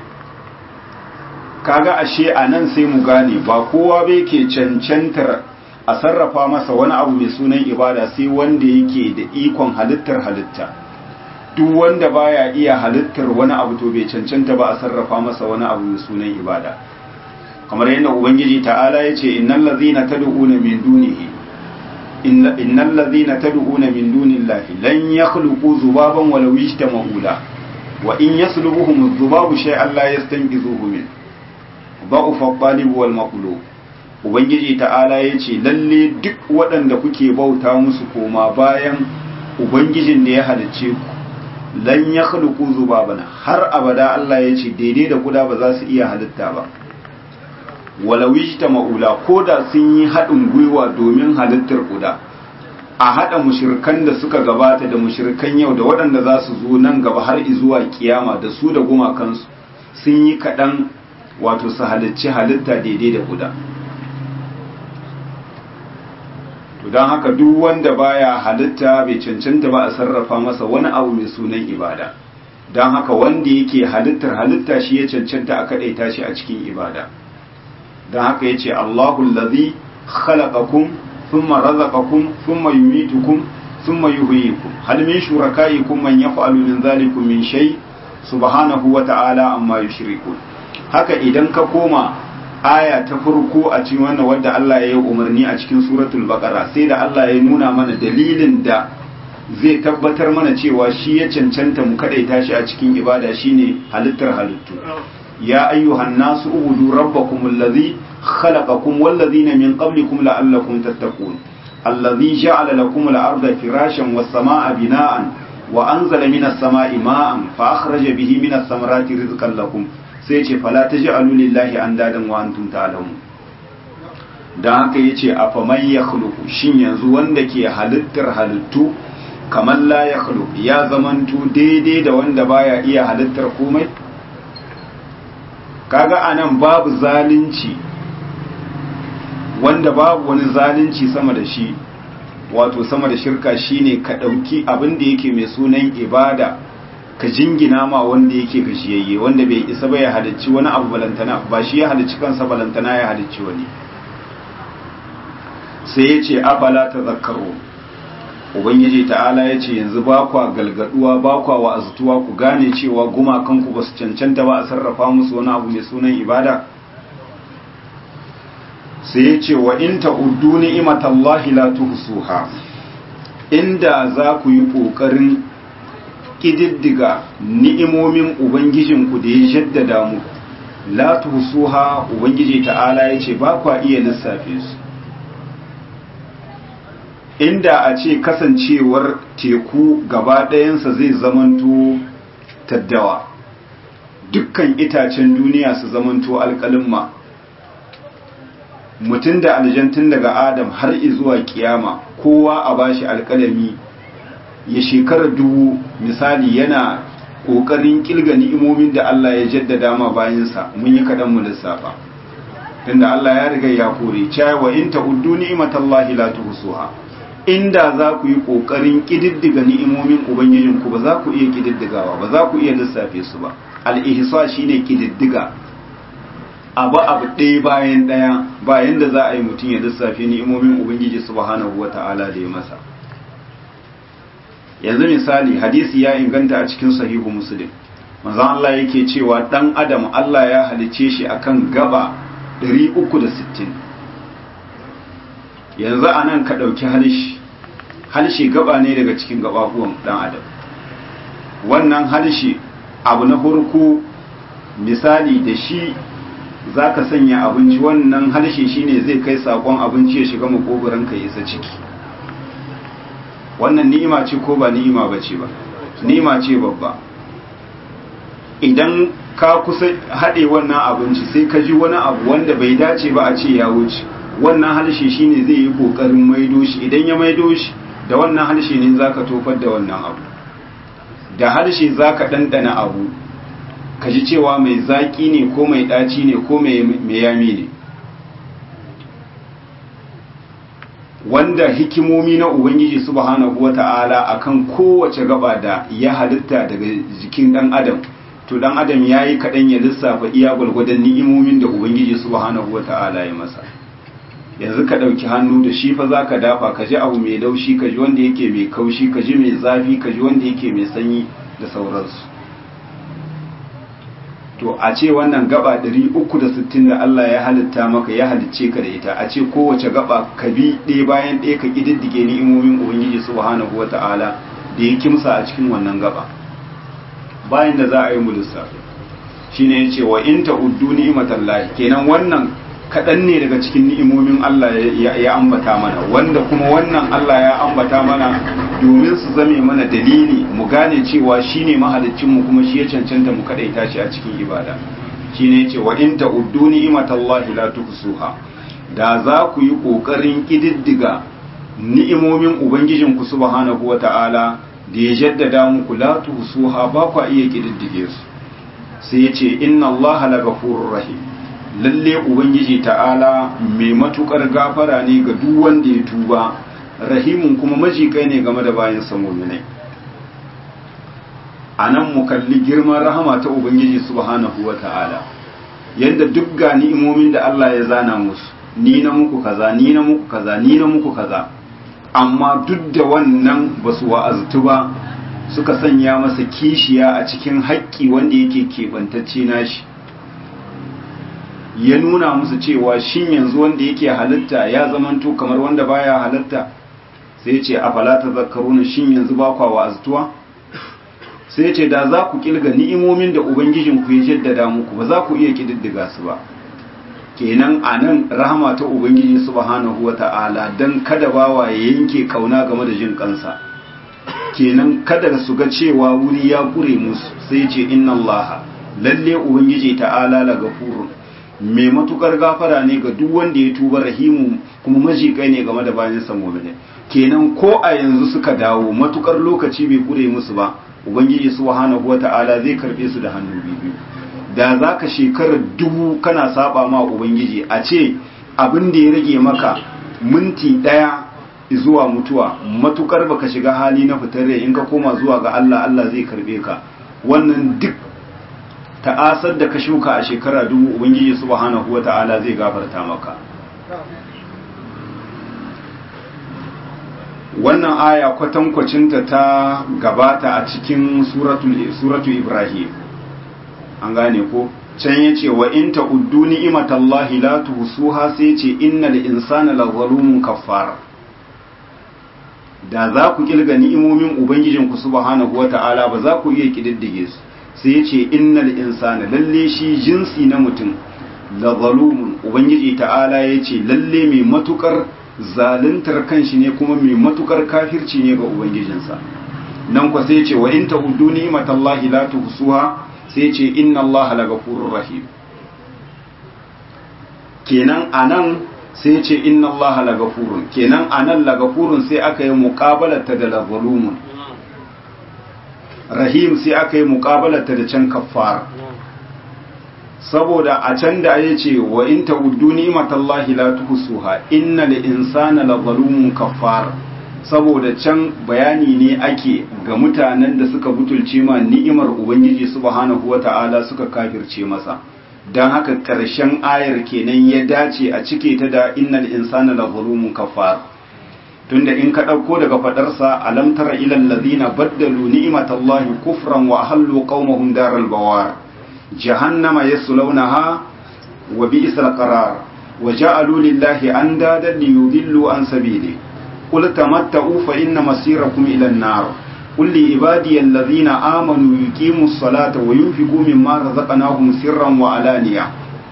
kaga ashe a nan sai mu gane ba kowa bai ke cancantar a sarrafa masa wani abu mai sunan ibada sai wanda yake da ikon halittar halitta duk wanda baya iya halittar wani abu to bai cancanta ba a sarrafa masa wani abu mai sunan ibada kamar yadda ubangiji ta'ala ya ce innal ladzina tad'una min dunihi innal ladzina tad'una min dunillahi lan yakhluqu zubaban walau yajtama'u la wa in yaslubuhum adh-dhubabu shay'an la yastanqidhuhu min ba'ufa qalibu wal maqlub ubangiji ta'ala yace lalle duk waɗanda kuke bauta musu koma bayan ubangijin da ya halicce ku lan yakhluqu zubaban har abada Allah ya ce daidai da kuda ba za su iya halitta ba walau ijtama'ula koda sun yi haɗin gwiwa domin halittar kuda a haɗa mushrikan da suka gabata da mushrikan yau da waɗanda za su zo nan gaba har zuwa kiyama da su da gumakansu sun yi kaɗan wato su halicci halitta daidai da kuda to don haka duk wanda baya halitta bai cancanta ba a sarrafa masa wani abu mai sunan ibada don haka wanda yake halitta shi ya cancanta a kaɗaita shi a cikin ibada don haka ya ce Allahu allazi khalaqakum thumma razaqakum thumma yumitukum thumma yuhyikum hal min shurakaikum man yaf'alu min dhalikum min shay subhanahu wa ta'ala amma yushrikun haka idan ka koma aya ta farko a cikin wannan wanda Allah ya yi umarni a cikin suratul baqara sai da Allah ya nuna mana dalilin da zai tabbatar mana cewa shi ya cancanta mu kadaita shi a cikin ibada shine halittar halittu ya ayyuhan nasu ubudu rabbakum allazi khalaqakum wal ladina min qablikum la'allakum tattaqun allazi ja'ala lakum al-ardha firashan was samaa bina'an wa anzala minas samaa'i ma'an fa akhraja bihi minas samarati rizqan lakum sai ce fala taj'alu lillahi andadan wa antum ta'lamun dan haka yace afaman yakhluqu shin yanzu wanda ke halittar halittu kamar la yakhluq ya zamanto daidai da wanda baya iya halittar komai kaga anan babu zalunci wanda babu wani zalunci sama da shi wato sama da shirka shine ka dauki abin da yake mai sunan ibada ka jingina ma wanda yake gashiyayye wanda bai isa ba ya halicci wani abu balantana ba shi ya halicci kansa balantana ya halicci wani sai ya ce afala tazakkaru ubangiji ta'ala ya ce yanzu ba kwa galgaduwa ba kwa wa'azutuwa ku gane cewa gumakanku ba su cancanta ba a sarrafa musu wani abu mai sunan ibada sai ya ce wa in ta'uddu ni'matallahi la tuhsuha inda za ku yi kokarin kididdiga ni'imomin ubangijinku da ya jaddada muku la tuhsuha ubangiji ta'ala ya ce ba kwa iya lissafe su inda a ce kasancewar teku gaba ɗayansa zai zamanto taddawa dukkan itacen duniya su zamanto alƙalimma mutum da aljantun daga adam har zuwa kiyama kowa a bashi alƙalami ya shekara 1000 misali yana ƙoƙarin ƙilga ni'imomin da Allah ya jaddada ma bayansa mun yi kaɗan mu lissafa tunda Allah ya riga ya kore cewa in ta'uddu ni'matallahi la tuhsuha inda za ku yi ƙoƙarin ƙididdiga ni'imomin ubangijinku ba za ku iya ƙididdigawa ba za ku iya lissafe su ba al-ihsa shine ƙididdiga abu ɗaya bayan ɗaya bayan da za a yi mutum ya lissafe ni'imomin ubangiji subhanahu wata'ala da ya masa yanzu misali hadisi ya inganta a cikin sahihu muslim manzon Allah yake cewa dan adam Allah ya halice shi akan gaba 360 yanzu anan ka dauki halshe gaba ne daga cikin gababuwan dan adam wannan halshe abu na farko misali da shi zaka sanya abinci wannan halshe shine zai kai sakon abinci ya shiga makogoranka ya isa ciki wannan ni'ima ce ko ba ni'ima bace ba ni'ima ce babba idan ka kusa haɗe wannan abinci sai ka ji wani abu wanda bai dace ba a ce ya wuce wannan harshe shine zai yi kokarin maido shi idan ya maido shi da wannan harshe ne zaka tofar da wannan abu da harshe zaka dandana abu ka ji cewa mai zaki ne ko mai daci ne ko mai yami ne wanda hikimomi na ubangiji subhanahu wata'ala akan kowace gaba da ya halitta daga jikin dan adam to dan adam yayi kadan ya lissafa iya gurgurdan ni'imomin da ubangiji subhanahu wata'ala ya masa yanzu ka dauki hannu da shi fa zaka dafa ka ji abu mai laushi ka ji wanda yake mai kaushi ka ji mai zafi ka ji wanda yake mai sanyi da sauransu to a ce wannan gaba 360 da Allah ya halitta maka ya halicce ka da ita a ce kowace gaba ka bi ɗaya bayan ɗaya ka kididdige ni'imomin ubangiji subhanahu wata'ala da ya kimsa a cikin wannan gaba bayan da za a yi mu lissafi shine yace wa in ta'uddu ni'matallahi kenan wannan kaɗan ne daga cikin ni'imomin Allah ya ambata mana, wanda kuma wannan Allah ya ambata mana domin su zame mana dalili mu gane cewa shi ne mahalicinmu kuma shi ya cancanta mu kaɗaita shi a cikin ibada. Shi ne ce wa in ta'uddu ni'imatallahi la tuhsuha, da za ku yi ƙoƙarin ƙididdiga ni'imomin Ubangijinku subhanahu wa ta'ala da ya jaddada muku la tuhsuha ba ku iya ƙididdige su. Sai ya ce inna Allah la ghafurur rahim, lalle Ubangiji ta'ala mai matukar gafara ne ga duk wanda ya tuba, rahimun kuma majikai ne game da bayan mu'minai. A nan mu kalli girman rahama ta Ubangiji subhanahu wa ta'ala, yadda duk ga ni'imomin da Allah ya zana musu, ni na muku kaza, ni na muku kaza, ni na muku kaza, amma duk da wannan ba su wa'aztu ba, suka sanya masa kishiya a cikin haƙƙi wanda yake keɓantacce nashi. Ya nuna musu cewa shin yanzu wanda yake halitta ya zamanto kamar wanda baya halitta, sai ce afala tazakkaruna, shin yanzu ba kwa wa'aztuwa? Sai ce da za ku kilga ni'imomin da ubangijinku ya jaddada muku ba za ku iya kididdiga su ba. Kenan anan rahama ta ubangiji subhanahu wata'ala dan kada bawa ya yanke kauna game da jin kansa, kenan kada su ga cewa wuri ya kure musu, sai ce inna Allah, lalle ubangiji ta'ala la gafurun, mai matukar gafara ne ga duk wanda ya tuba, rahimu kuma majikai ne game da bayan sa mu'mini. Kenan ko a yanzu suka dawo matukar lokaci bai kure musu ba, ubangiji subhanahu wata'ala zai karbe su da hannu biyu. Da zaka shekarar 1000 kana saba ma ubangiji, a ce abin da ya rage maka minti 1 zuwa mutuwa, matukar baka shiga hali na fitar rai, in ka koma zuwa ga Allah, Allah zai karbe ka. Wannan duk ta'asar da ka shuka a shekara 1000 ubangiji subhanahu wata'ala zai gafarta maka. Wannan aya kwatankwacinta ta gabata a cikin suratu Ibrahim, an gane ko? Can yace wa in ta'uddu ni'matallahi la tuhsuha, sai yace innal insana lazalumun kaffar. Da za ku kilga ni'imomin ubangijinku subhanahu wata'ala ba za ku iya kididdige su. Sai yace innal insana, lalle shi jinsi na mutum, lazalumun, ubangiji ta'ala yace lalle mai matukar zaluntar kanshi ne kuma mai matukar kafirci ne ga ubangijinsa. Nan kwa sai ce wa in ta'uddu ni'matallahi la tuhsuha, sai ce inna Allah la ghafurur rahim. Kenan anan sai ce inna Allah la ghafurun, kenan anan la ghafurun sai aka yi muqabalata da la zalumun, rahim sai aka yi muqabalata da can kaffar. Saboda a can da ya ce wa in ta'uddu ni'matallahi la tuhsuha innal insana la zalumun kaffar, saboda can bayani ne ake ga mutanen da suka butulce ma ni'imar ubangiji subhanahu wata'ala suka kafirce masa. Dan haka karshen ayar kenan ya dace a cike ta da innal insana la zalumun kaffar. Tunda in ka dauko daga fadarsa alam tara ilal ladina baddalu ni'matallahi kufran wa ahallu qaumahum daral bawar jahannama yaslawnaha wa bi'sal qarar wa ja'alu lillahi andadan liyudillu an sabili qul tamatta'u fa inna masirakum ila an-nar qul li ibadiy alladhina amanu yuqimus salata wa yunfiqu mimma razaqnahum sirran wa alaniya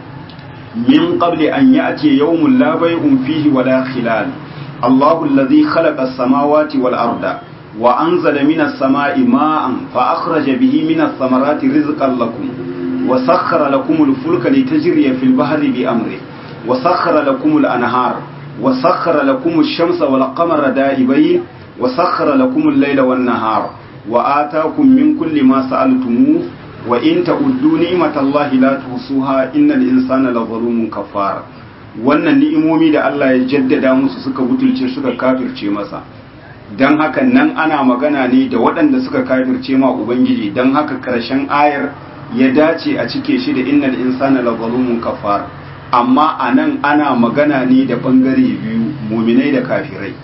min qabli an ya'ti yawmun la bay'un fihi wa la khilal Allahu alladhi khalaqa as-samawati wal arda wa anzala minas sama'i ma'an fa akhraja bihi minas thamarati rizqan lakum وسخر لكم الفلك لتجري في البحر بأمره وسخر لكم الأنهار وسخر لكم الشمس والقمر دائبين وسخر لكم الليل والنهار وآتاكم من كل ما سألتموه وإن تعدوا نعمة الله لا تحصوها إن الإنسان لظلوم كفار. wannan ni'imomi da Allah ya jaddada musu suka butulce suka kafirce masa, dan haka nan ana magana ne da waɗanda suka kafirce ma ubangiji, dan haka ƙarshen ayar ya dace a cike shi da innal insana la zalumun kafar. Amma anan ana magana ne da bangare biyu, muminai da kafirai,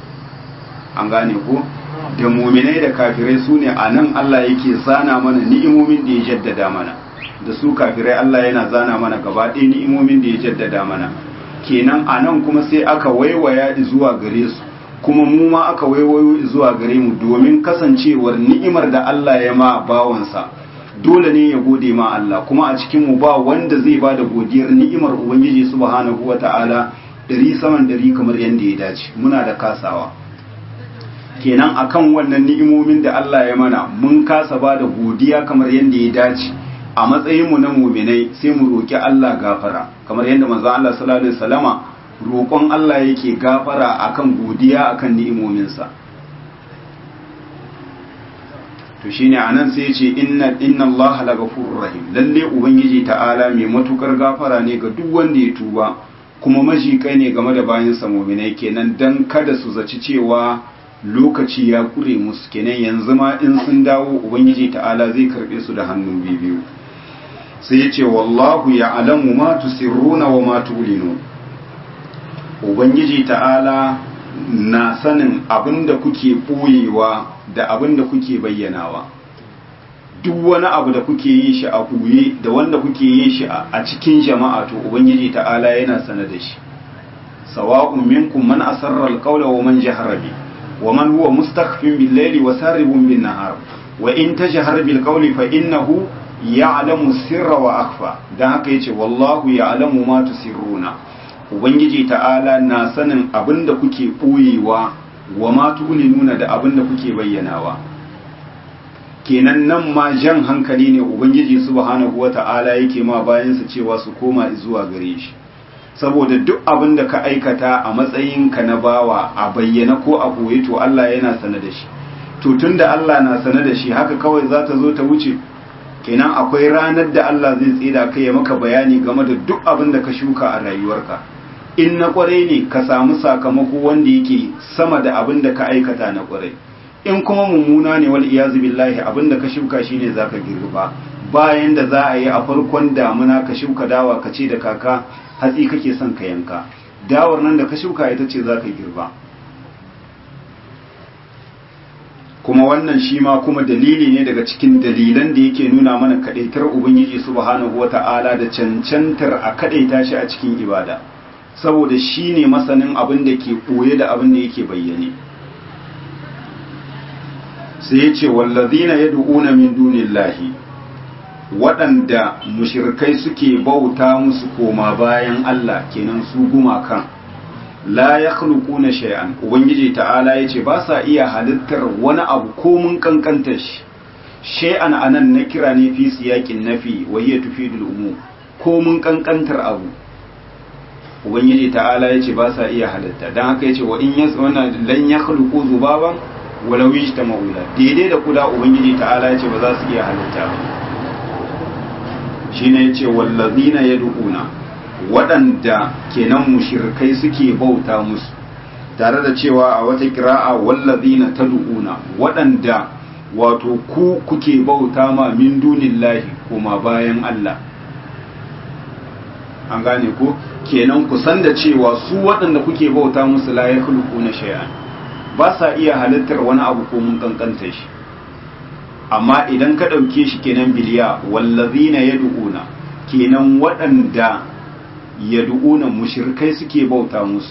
an gane ko? Da muminai da kafirai sune anan Allah yake zana mana ni'imomin da ya jaddada mana, da su kafirai Allah yana zana mana gaba ɗaya ni'imomin da ya jaddada mana. Kenan anan kuma sai aka waiwaya zuwa gare su, kuma mu ma aka waiwayo zuwa gare mu, domin kasancewar ni'imar da Allah ya ma bawansa dole ne ya gode ma Allah, kuma a cikin mu ba wanda zai bada godiyar ni'imar ubangiji subhanahu wata'ala 100 kamar yanda ya dace. Muna da kasawa, kenan akan wannan ni'imomin da Allah ya mana mun kasa bada godiya kamar yanda ya dace. A matsayin mu na mu'minai sai mu roki Allah gafara, kamar yanda manzon Allah sallallahu alaihi wasallama roƙon Allah yake gafara akan godiya akan ni'imominsa. To shine anan sai yace inna Allah laghafurur rahim, lalle ubangiji ta'ala mai matukar gafara ne ga duk wanda ya tuba, kuma majikai ne game da bayansa mu'minai, kenan dan kada su zaci cewa lokaci ya kure musu, kenan yanzu ma in sun dawo ubangiji ta'ala zai karbe su da hannu biyu. Sai yace wallahu ya'lamu ma tusirruna wa ma tu'linun, ubangiji ta'ala na sanin abinda kuke boyewa da abinda kuke bayyanawa. Duk wani abu da kuke yin shi a ɓoye da wanda kuke yin shi a cikin jama'a, to ubangiji ta'ala yana sane da shi. Sawa'un minkum man asarra alqawla wa man jahara bi wa man huwa mustakhfin bil layli wa saribun bin nahar wa in tajhar bil qawli fa innahu ya'lamu sirra wa akhfa. Dan haka yace wallahu ya'lamu ma tusirruna, ubangiji ta'ala na sanin abinda kuke ɓoyewa wa ma tu'linuna da abinda kuke bayyanawa. Kenan nan ma jan hankali ne ubangiji subhanahu wata'ala yake ma bayansa cewa su koma zuwa gare shi, saboda duk abinda ka aikata a matsayinka na bawa a bayyana ko a ɓoye, to Allah yana sane da shi. To tunda Allah na sane da shi, haka kawai za ta zo ta wuce? Kenan akwai ranar da Allah zai tsida kai ya maka bayani game da duk abinda ka shuka a rayuwarka. In na kwarai ne ka samu sakamako wanda yake sama da abin da ka aikata na kwarai, in kuma mummuna ne wal iyazu billahi abin da ka shuka shine zaka girba. Bayan da za a yi a farkon damuna ka shuka dawa ka ce da kaka hatsi kake son ka yanka, dawar nan da ka shuka ita ce zaka girba. Kuma wannan shi ma kuma dalili ne daga cikin dalilan da yake nuna mana kadaitar ubangiji subhanahu wata'ala da cancantar a kadaita shi a cikin ibada, saboda shi ne masanin abin da ke ɓoye da abin da yake bayyane. Sai ya ce wallazina yad'una min dunillahi, waɗanda mushrikai suke bauta musu koma bayan Allah, kenan su gumakan, la yakhluquna shay'an, ubangiji ta'ala yace ba sa iya halittar wani abu ko mun kankanta shi. Shay'an anan na kira ne fi siyaqin nafi wa hiya tufidul umum, ko mun kankantar abu ubangiji ta'ala yace ba sa iya halitta. Dan haka yace wa in yaswana lan yakhluqu zubaban walau yajtama'u la, daidai da kuda ubangiji ta'ala yace ba za su iya halitta ba. Shine yace wallazina yad'una, waɗanda kenan mushrikai suke bauta musu, tare da cewa a wata kira'a wallazina tad'una, waɗanda wato ku kuke bauta ma min dunillahi kuma bayan Allah. An gane ko? Kenan ku san da cewa su waɗanda kuke bauta musu la yakhluquna shay'an, ba sa iya halittar wani abu ko mun kankanta shi. Amma idan ka ɗauke shi kenan biliya wallazina yad'una, kenan waɗanda yad'una mushrikai suke bauta musu,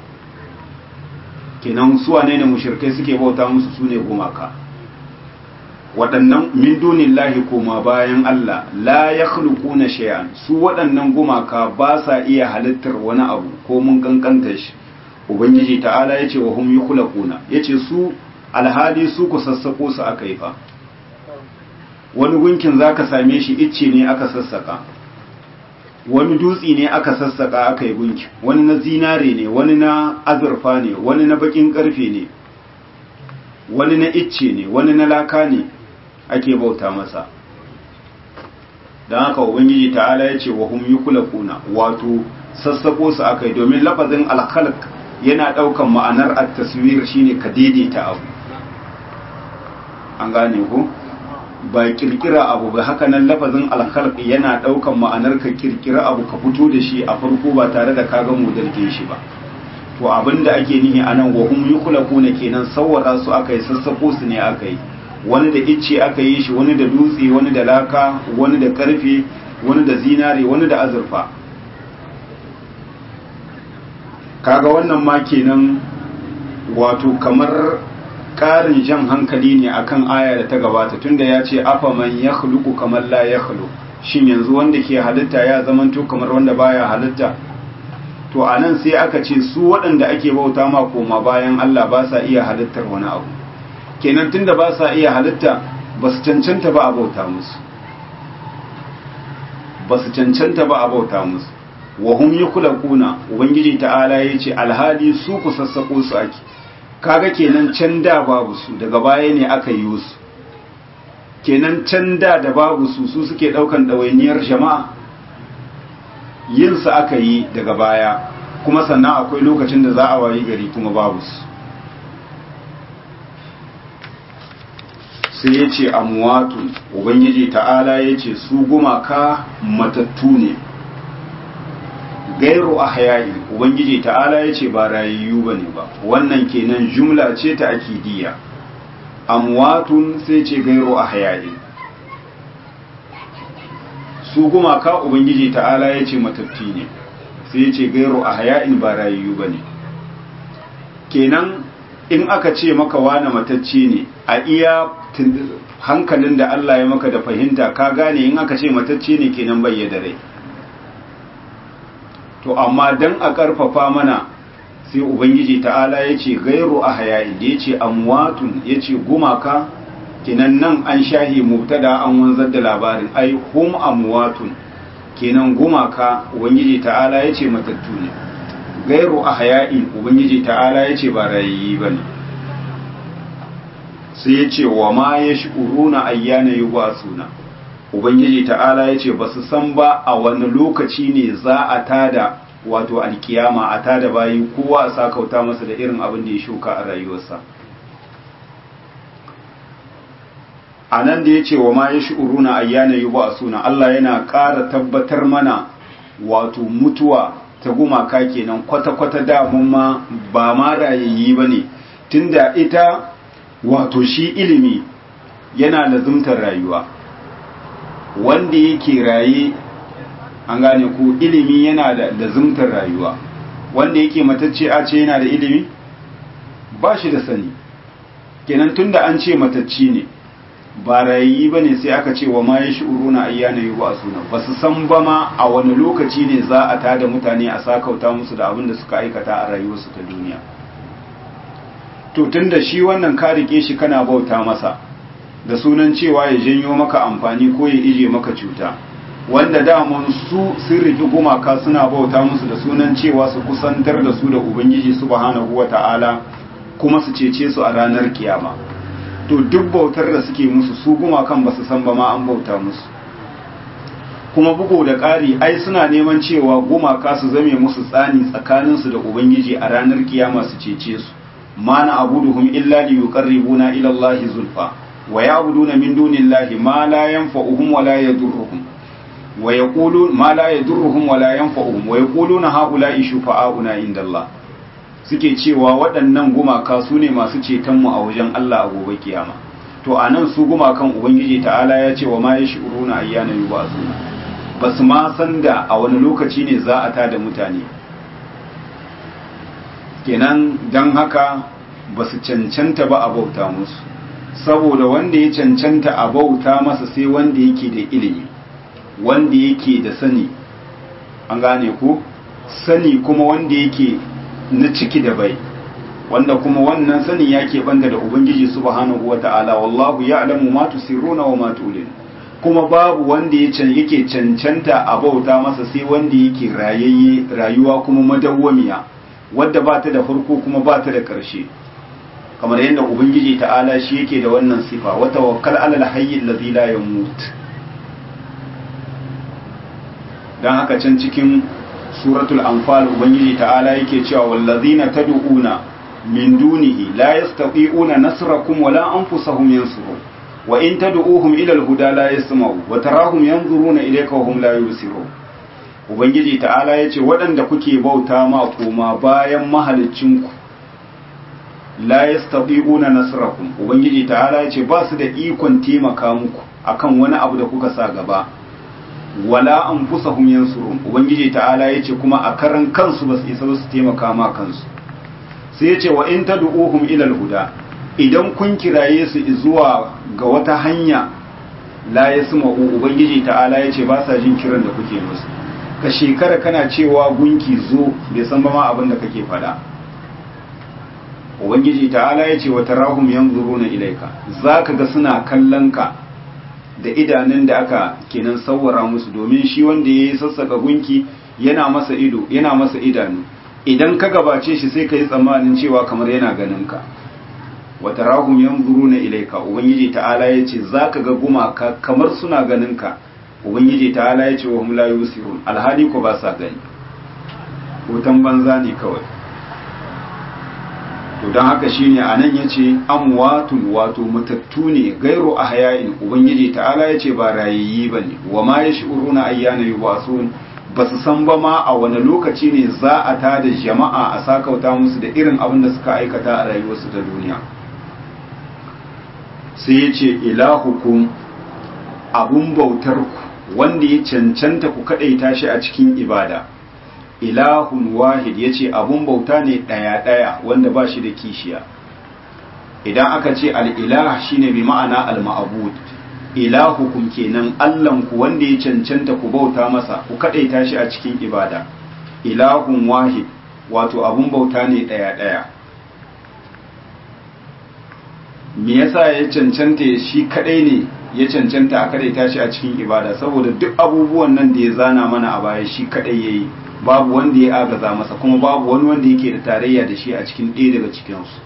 kenan su wane ne mushrikai suke bauta musu? Sune gumaka. Waɗannan min dunillahi koma bayan Allah la yakhluquna shay'an, su waɗannan gumaka ba sa iya halittar wani abu ko mun kankanta shi. Ubangiji ta'ala yace wa hum yukhlaquna, yace su alhali su ku sassako su aka yi fa. Wani gunkin zaka same shi icce ne aka sassaka, wani dutsi ne aka sassaka aka yi gunki, wani na zinare ne, wani na azurfa ne, wani na bakin karfe ne, wani na icce ne, wani na laka ne ake bauta masa. don haka ubangiji ta'ala ya ce wa hum yukulakuna, wato sassako su akai, domin lafazin alkhalq yana daukan ma'anar at-taswir, shine ka daidaita abu, an gane ko ba kirkira abu ba. Haka nan lafazin alkhalq yana daukan ma'anar ka kirkira abu ka fito da shi a farko ba tare da ka ga modelin shi ba. to abinda ake nihi anan wa hum yukulakuna kenan sawwara su akai, sassako su ne akai, wani da icce aka yi shi, wani da dutse, wani da laka, wani da karfe, wani da zinare, wani da azurfa. kaga wannan ma kenan wato kamar ƙarin jan hankali ne akan aya da ta gabata tunda ya ce afa man yakhluqu kamar la yakhluq, shin yanzu wanda ke halitta ya zamanto kamar wanda baya halitta? To anan sai aka ce su waɗanda ake bauta ma koma bayan Allah ba sa iya halittar wani abu, kenan tunda ba sa iya halitta ba su cancanta ba a bauta musu, ba su cancanta ba a bauta musu. wa hum yukhlaquna, ubangiji ta'ala yace alhali su ku sassako su ake, kaga kenan can da babu su, daga baya ne aka yi su, kenan can da babu su su suke daukan dawainiyar jama'a, yin su aka yi daga baya, kuma sannan akwai lokacin da za a wayi gari kuma babu su. sai ya ce amwatun, ubangiji ta'ala ya ce su gumaka matattu ne, gairu ahya'i, ubangiji ta'ala ya ce ba rayayyu ba ne ba, wannan kenan jumla ce ta akidiyya. Amwatun sai ce gairu ahya'i, su gumaka ubangiji ta'ala ya ce matattu ne, sai ya ce gairu ahya'in ba rayayyu ba ne. Kenan in aka ce maka wane matacce ne, a iya hankalin da Allah ya maka da fahimta ka gane in aka ce matacce ne kenan bai da rai. To amma dan a karfafa mana sai ubangiji ta'ala ya ce gairu ahya'i, da ya ce amwatun ya ce gumaka, kenan nan an shahi mubtada an wanzar da labarin, ai hum amwatun, kenan gumaka ubangiji ta'ala ya ce matattu ne, gairu ahya'in ubangiji ta'ala ya ce ba rayayyi ba ne. sai ya ce wa ma ya shi'uruna ayyana yubasuna, ubangiji ta'ala ya ce ba su san ba a wani lokaci ne za a tada wato alkiyama, a tada bayi kowa a sakauta masa da irin abin da ya shuka a rayuwarsa. a nan da ya ce wa ma ya shi'uruna ayyana yubasuna, Allah yana ƙara tabbatar mana wato mutuwa ta gumaka kenan kwata-kwata damun ma ba ma rayayyi ba ne, tunda ita wato shi ilimi yana lazumtar rayuwa, wanda yake raye an gane ko ilimi yana da lazumtar rayuwa, wanda yake matacce a ce yana da ilimi ba shi da sani, kenan tunda an ce matacci ne ba rayi ba ne, sai aka ce wa ma ya shi'uruna ayyana yub'asuna, ba su san ba ma a wani lokaci ne za a tada mutane a sakauta musu da abin da suka aikata a rayuwarsu ta duniya. To tunda shi wannan ka rike shi kana bauta masa da sunan cewa ya janyo maka amfani ko ya ije maka cuta, wanda daman su sun riki gumaka suna bauta musu da sunan cewa su kusantar da su da ubangiji subhanahu wata'ala kuma su cece su a ranar kiyama. To duk bautar da suke musu su gumakan ba su san ba ma an bauta musu, kuma bugu da ƙari ai suna neman cewa gumaka su zame musu tsani tsakaninsu da ubangiji a ranar kiyama su cece su. ma na abuduhum illa li yuqarribuna ila Allahi zulfa wa ya'buduna min dunillahi ma la yanfa'uhum wa la yadurruhum wa yaqulun ma la yadurruhum wa la yanfa'uhum wa yaquluna haula'i shufa'auna inda Allah, suke cewa waɗannan gumaka su ne masu ceton mu a wajen Allah a gobe kiyama. To anan su gumakan ubangiji ta'ala ya ce wa ma yash'uruna ayyana yub'asuna, basu ma san da a wani lokaci ne za a tada mutane, kenan dan haka ba su cancanta ba a bauta musu, saboda wanda ya cancanta a bauta masa sai wanda yake da ilimi, wanda yake da sani, an gane ko sani kuma wanda yake na ciki da bai, wanda kuma wannan sanin yake banda da ubangiji subhanahu wata'ala, wallahu ya'lamu ma tusirruna wa ma tulin. kuma babu wanda yake cancanta a bauta masa sai wanda yake rayayye, rayuwa kuma madawwamiya, wadda ba ta da farko kuma ba ta da ƙarshe, kamar yadda ubangiji ta'ala shi yake da wannan sifa, wa tawakkal alal hayy allazi la yamut. dan haka can cikin suratul anfal ubangiji ta'ala yake cewa wallazina tad'una min dunihi la yastati'una nasrakum wala anfusahum yansurun wa in tad'uhum ila al-huda la yasma'u wa tarahum yanzuruna ilayka wa hum la yubsirun. ubangiji ta'ala yace waɗanda kuke bauta ma koma bayan mahalicinku la yastati'una nasrakum, ubangiji ta'ala yace ba su da ikon taimaka muku akan wani abu da kuka sa gaba, wala anfusahum yansurun, ubangiji ta'ala yace kuma a karan kansu ba su isa su taimaka ma kansu. sai yace wa in tad'uhum ila al-huda, idan kun kiraye su zuwa ga wata hanya la yasma'u ubangiji ta'ala yace ba sa jin kiran da kuke musu ka shekara kana cewa gunki zo bai san ba ma abin da kake fada ubangiji ta'ala yace wa tarahum yanzuruna ilayka zaka ga suna kallon ka da idanun da aka kenan sawwara musu domin shi wanda yayi sassaka gunki yana masa ido yana masa idanu idan ka gabace shi sai ka yi tsammanin cewa kamar yana ganin ka wata rahum yanzuruna ilayka ubangiji ta'ala yace zaka ga gumaka kamar suna ganin ka ubangiji ta'ala yace wa hum la yusirun alhali ko ba sa gani hoton banza ne kawai to dan haka shine anan yace amwatul wato matattu ne gairu ahya'in ubangiji ta'ala yace ba rayiyi bane wa ma yash'uruna ayyana yubasun basu san ba ma a wani lokaci ne za a tada jama'a a sakauta musu da irin abin da suka aikata a rayuwarsu ta duniya sai yace ilahukum abun bautar ku wanda ya cancanta ku kadaita shi a cikin ibada ilahun wahid yace abun bauta ne daya wanda ba shi da kishiya idan aka ce al-ilah shine bi ma'ana al-ma'bud ilahukum kenan Allahnku wanda ya cancanta ku bauta masa ku kadaita shi a cikin ibada ilahun wahid wato abun bauta ne daya me yasa ya cancanta shi kadai ne ya cancanta a kadaita shi a cikin ibada saboda duk abubuwan nan da ya zana mana a baya shi kadai yayi babu wanda ya agaza masa kuma babu wani wanda yake da tarayya da shi a cikin ɗaya daga cikinsu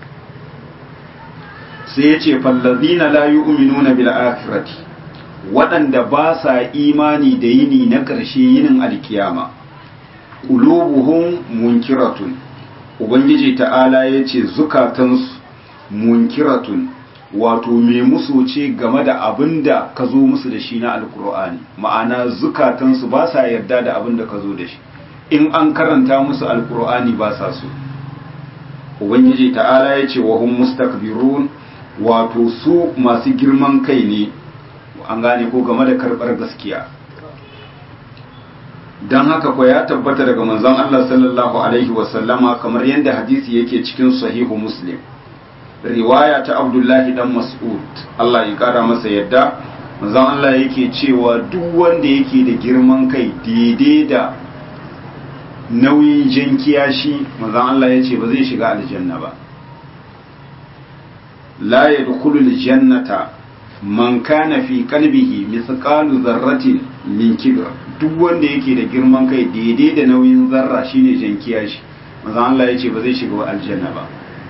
sai ya ce fallazina la yu'minuna bil akhirati waɗanda ba sa imani da yini na ƙarshe yinin alkiyama qulubuhum munkiratun ubangiji ta'ala yace zukatansu munkiratun wato me musu ce game da abinda ka zo musu da shi na alkur'ani ma'ana zukatansu ba sa yarda da abinda ka zo da shi in an karanta musu alkur'ani ba sa so ubangiji ta'ala yace wa hum mustakbirun wato su masu girman kai ne an gane ko game da karɓar gaskiya don haka ko ya tabbata daga manzon Allah sallallahu alaihi wasallama kamar yadda hadisi yake cikin sahihu muslim riwaya ta abdullahi dan mas'ud Allah ya kara masa yadda manzon Allah yake cewa duk wanda yake da girman kai daidai da nauyin jan kiyashi manzon Allah yace ba zai shiga aljanna ba la yadkhulu aljannata man kana fi qalbihi mithqalu dharratin min kibr duk wanda yake da girman kai daidai da nauyin zarra shine jankiya shi manzo Allah yace ba zai shiga aljanna ba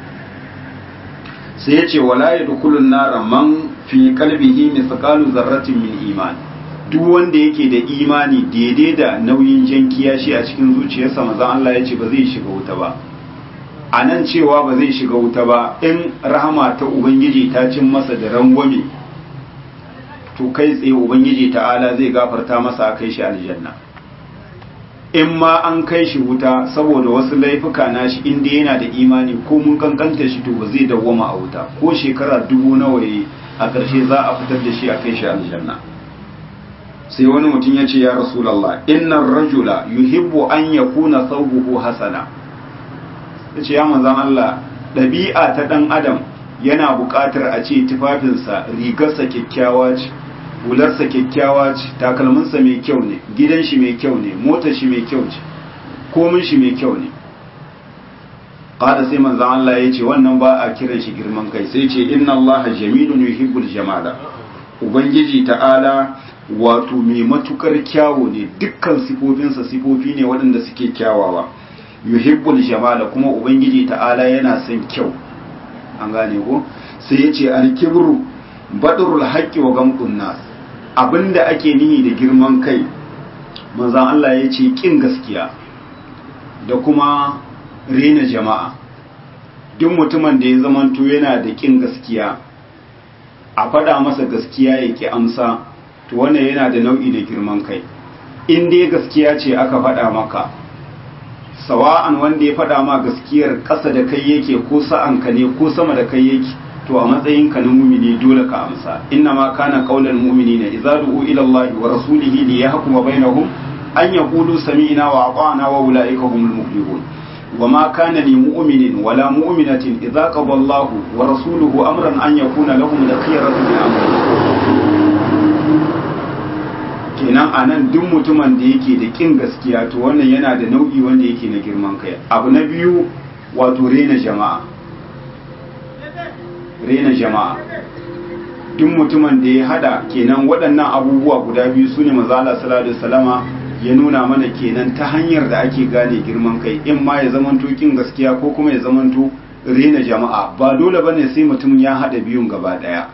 sai yace wala yadkhulu an-nar man fi qalbihi mithqalu dharratin min iman duk wanda yake da imani daidai da nauyin jankiya shi a cikin zuciyarsa manzo Allah yace ba zai shiga wuta ba a nan cewa ba zai shiga wuta ba in rahama ta ubangiji ta cin masa da rangwame to kai tsaye ubangiji ta'ala zai gafarta masa a kai shi aljanna in ma an kai shi wuta saboda wasu laifuka nashi inda yana da imani ko mun kankanta shi to ba zai dawwama a wuta ko shekara 1000 nawa yayi a ƙarshe za a fitar da shi a kai shi aljanna sai wani mutum ya ce ya rasulullah innar rajula yuhibbu an yakuna thawbuhu hasana yace ya manzon Allah ɗabi'a ta ɗan adam yana buƙatar a ce tufafinsa rigarsa kyakkyawa ce hularsa kyakkyawa ce takalminsa mai kyau ne gidan shi mai kyau ne motar shi mai kyau ce komin shi mai kyau ne kada sai manzon Allah ya ce wannan ba a kiran shi girman kai sai ce inna Allah jamilun yuhibbul jamala ubangiji ta'ala wato mai matukar kyawu ne dukkan sifofinsa sifofi ne waɗanda suke kyawawa yuhibbul jamala kuma ubangiji ta'ala yana son kyau an gane ko sai yace al-kibru badrul haqqi wa gamdun nas abinda ake nihi da girman kai manzon Allah yace kin gaskiya da kuma rena jama'a duk mutumin da ya zamanto yana da kin gaskiya a faɗa masa gaskiya yake amsa to wannan yana da nau'i da girman kai in dai gaskiya ce aka faɗa maka sawa'an wanda ya faɗa ma gaskiyar ƙasa da kai yake ko sa'anka ne ko sama da kai yake to a matsayin ka na mumini dole ka amsa inna ma kana qaulal mu'minina idza du'u ila Allah wa rasulihi li yahkuma bainahum an yaqulu sami'na wa ata'na wa ulaika humul muflihun wa ma kana li mu'minin wala mu'minatin idza qada Allahu wa rasuluhu amran an yakuna lahum al-khiyaratu min amrihim. Kenan anan duk mutumin da yake da kin gaskiya to wannan yana da nau'i wanda yake na girman kai. Abu na biyu wato rena jama'a duk mutumin da ya hada kenan waɗannan abubuwa guda biyu sune manzo Allah sallallahu alaihi wasallama ya nuna mana kenan ta hanyar da ake gane girman kai, in ma ya zamanto kin gaskiya ko kuma ya zamanto rena jama'a. Ba dole bane sai mutum ya hada biyun gaba daya.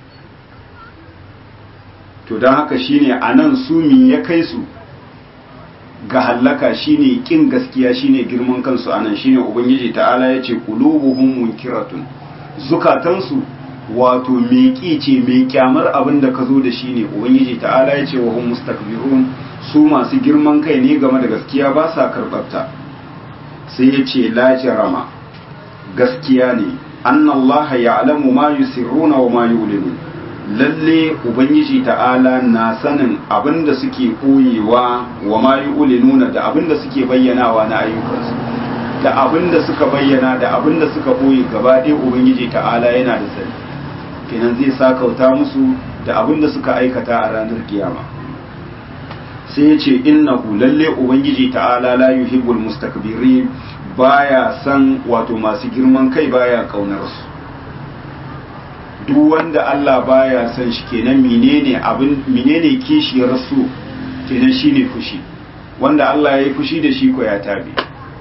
To don haka shine anan su mi ya kai su ga hallaka shine kin gaskiya, shine girman kansu anan shine ubangiji ta'ala yace qulubuhum munkiratun, zukatansu wato me ce me kyamar abin da ka zo da shi ne. Ubangiji ta'ala yace wa hum mustakbirun, su masu girman kai ne game da gaskiya ba sa karbarta. Sai yace la jarama, gaskiya ne annallaha ya'lamu ma yusirruna wa ma yu'linun, lalle ubangiji ta'ala na sanin abinda suke koyewa wa ma yu'linuna da abinda suke bayyanawa na ayyukansu, da abinda suka bayyana da abinda suka koyi gaba ɗaya ubangiji ta'ala yana da sani. Kenan zai sakauta musu da abinda suka aikata a ranar kiyama. Sai ya ce innahu lalle ubangiji ta'ala la yuhibbul mustakbirin, baya san wato masu girman kai, baya kaunar su. Duk wanda Allah baya san shi kenan menene kishiyar su, kenan shine fushi. Wanda Allah ya yi fushi da shi ko ya tabe.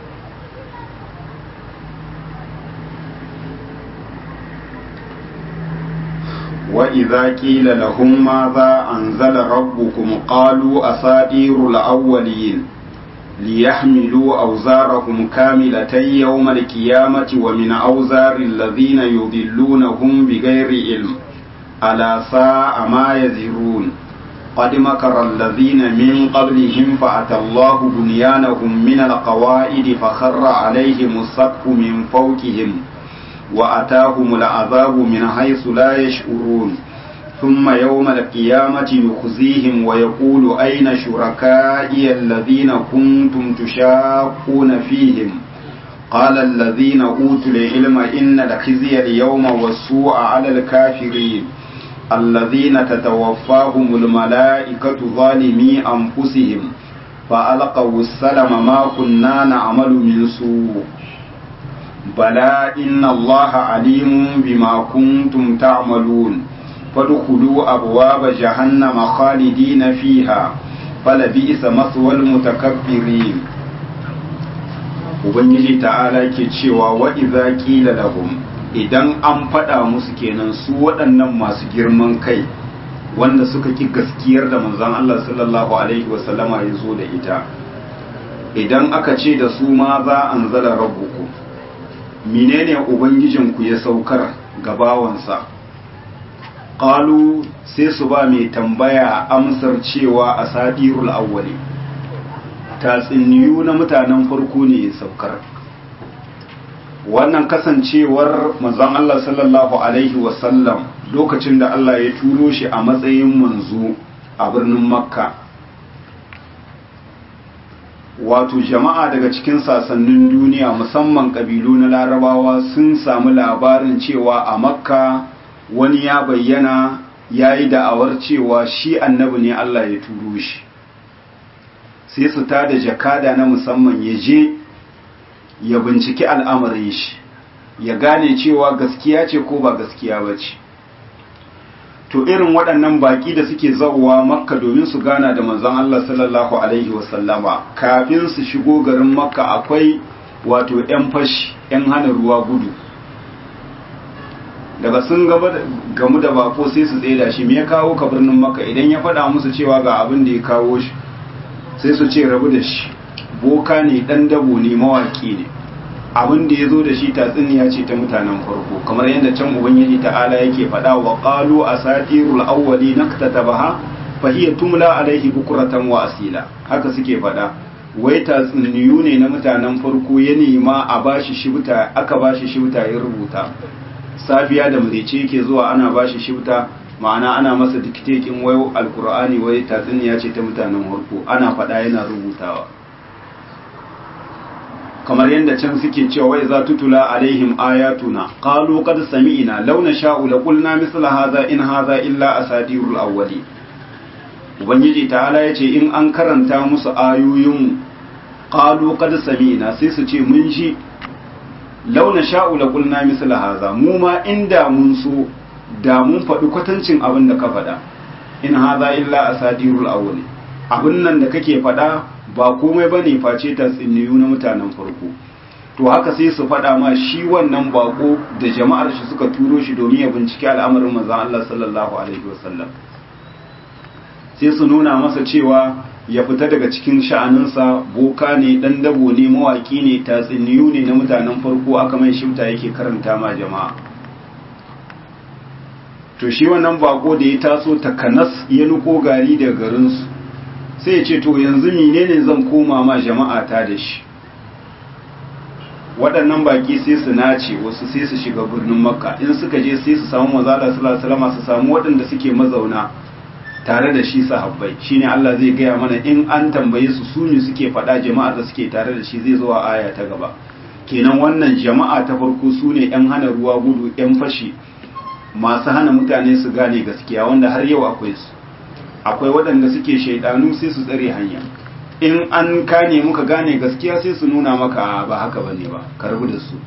وإذا قيل لهم ماذا أنزل ربكم قالوا أساطير الأولين ليحملوا أوزارهم كاملة يوم القيامة ومن أوزار الذين يضلونهم بغير علم ألا ساء ما يزرون قد مكر الذين من قبلهم فأتى الله بنيانهم من القواعد فخر عليهم السقف من فوقهم وأتاهم العذاب من حيث لا يشعرون ثم يوم القيامة يخزيهم ويقول أين شركائي الذين كنتم تشاقون فيهم قال الذين أوتوا العلم إن الخزي اليوم والسوء على الكافرين الذين تتوفاهم الملائكة ظالمي أنفسهم فألقوا السلم ما كنا نعمل من سوء بلى إن الله عليم بما كنتم تعملون فادخلوا أبواب جهنم خالدين فيها فلبئس مثوى المتكبرين. Ubangiji ta'ala ke cewa wa idza qila lahum, idan an faɗa musu kenan su waɗannan masu girman kai wanda suka ki gaskiyar da manzon Allah sallallahu alaihi wasallama ya zo da ita, idan aka ce da su ma za anzala rabbukum, menene ubangijinku ya saukar ga bawansa, qalu sai su ba mai tambaya amsar cewa asadirul awwali, tatsuniyu na mutanen farko ne ya saukar. Wannan kasancewar manzon Allah sallallahu alaihi wasallam lokacin da Allah ya turo shi a matsayin manzo a birnin Makka, wato jama'a daga cikin sasannin duniya musamman kabilu na Larabawa sun samu labarin cewa a Makka wani ya bayyana ya yi da'awar cewa shi annabi ne Allah ya turo shi. Sai su tada jakada na musamman ya je ya binciki al'amarin shi, ya gane cewa gaskiya ce ko ba gaskiya ba ce. To irin waɗannan baƙi da suke zauwa Makka domin su gana da manzon Allah sallallahu alaihi wasallama, kafin su shigo garin Makka akwai wato 'yan fashi, 'yan hana ruwa gudu. Daga sun gamu da bako sai su tsaye da shi, me ya kawo ka birnin Makka? Idan ya faɗa musu cewa ga abin da ya kawo shi, sai su ce rabu da shi, boka ne, ɗan dabo ne, mawaƙi ne. Abin da ya zo da shi tatsuniya ce ta mutanen farko, kamar yadda can ubangiji ta'ala yake faɗa wa qalu asatirul awwali naktatabaha fa hiya tumla alaihi bukratan wa asila. Haka suke faɗa, wai tatsuniyu ne na mutanen farko, ya nema a bashi shibta, aka bashi shibta ya rubuta. Safiya da murice yake zuwa ana bashi shibta, ma'ana ana masa diktekin wayo alqur'ani, wai tatsuniya ce ta mutanen farko, ana faɗa yana rubutawa. kamar yadda can suke cewa wai za tutula alaihim ayatuna qalu qad sami'na law nasha'u la qulna mithla hadha in hadha illa asatirul awwali ubangiji ta'ala yace in an karanta musu ayoyin qalu qad sami'na sai su ce mun ji law nasha'u la qulna mithla hadha mu ma inda mun so da mun faɗi kwatancin abin da ka faɗa in hadha illa asatirul awwali abin nan da kake faɗa ba komai ba ne face tatsuniyu na mutanen farko to haka sai su faɗa ma shi wannan bako da jama'ar shi suka turo shi domin ya bincike al'amarin manzon Allah sallallahu alaihi wasallam sai su nuna masa cewa ya fita daga cikin sha'aninsa boka ne dan dabo ne mawaki ne tatsuniyu ne na mutanen farko aka mai shimta yake karanta ma jama'a to shi wannan bako da ya taso takanas ya nuko gari daga garinsu sai ya ce to yanzu menene zan koma ma jama'a ta da shi waɗannan baki sai su nace wasu sai su shiga birnin makka in suka je sai su samu mazala sallallahu alaihi wasallam su samu waɗanda suke mazauna tare da shi sahabbai shine Allah zai gaya mana in an tambaye su su ne suke faɗa jama'ar da suke tare da shi zai zo a aya ta gaba kenan wannan jama'a ta farko su ne yan hana ruwa gudu yan fashi masu hana mutane su gane gaskiya wanda har yau akwai su akwai waɗanda suke shaidanu sai su tsare hanya in an kane muka gane gaskiya sai su nuna maka ba haka bane ba ka rabu da su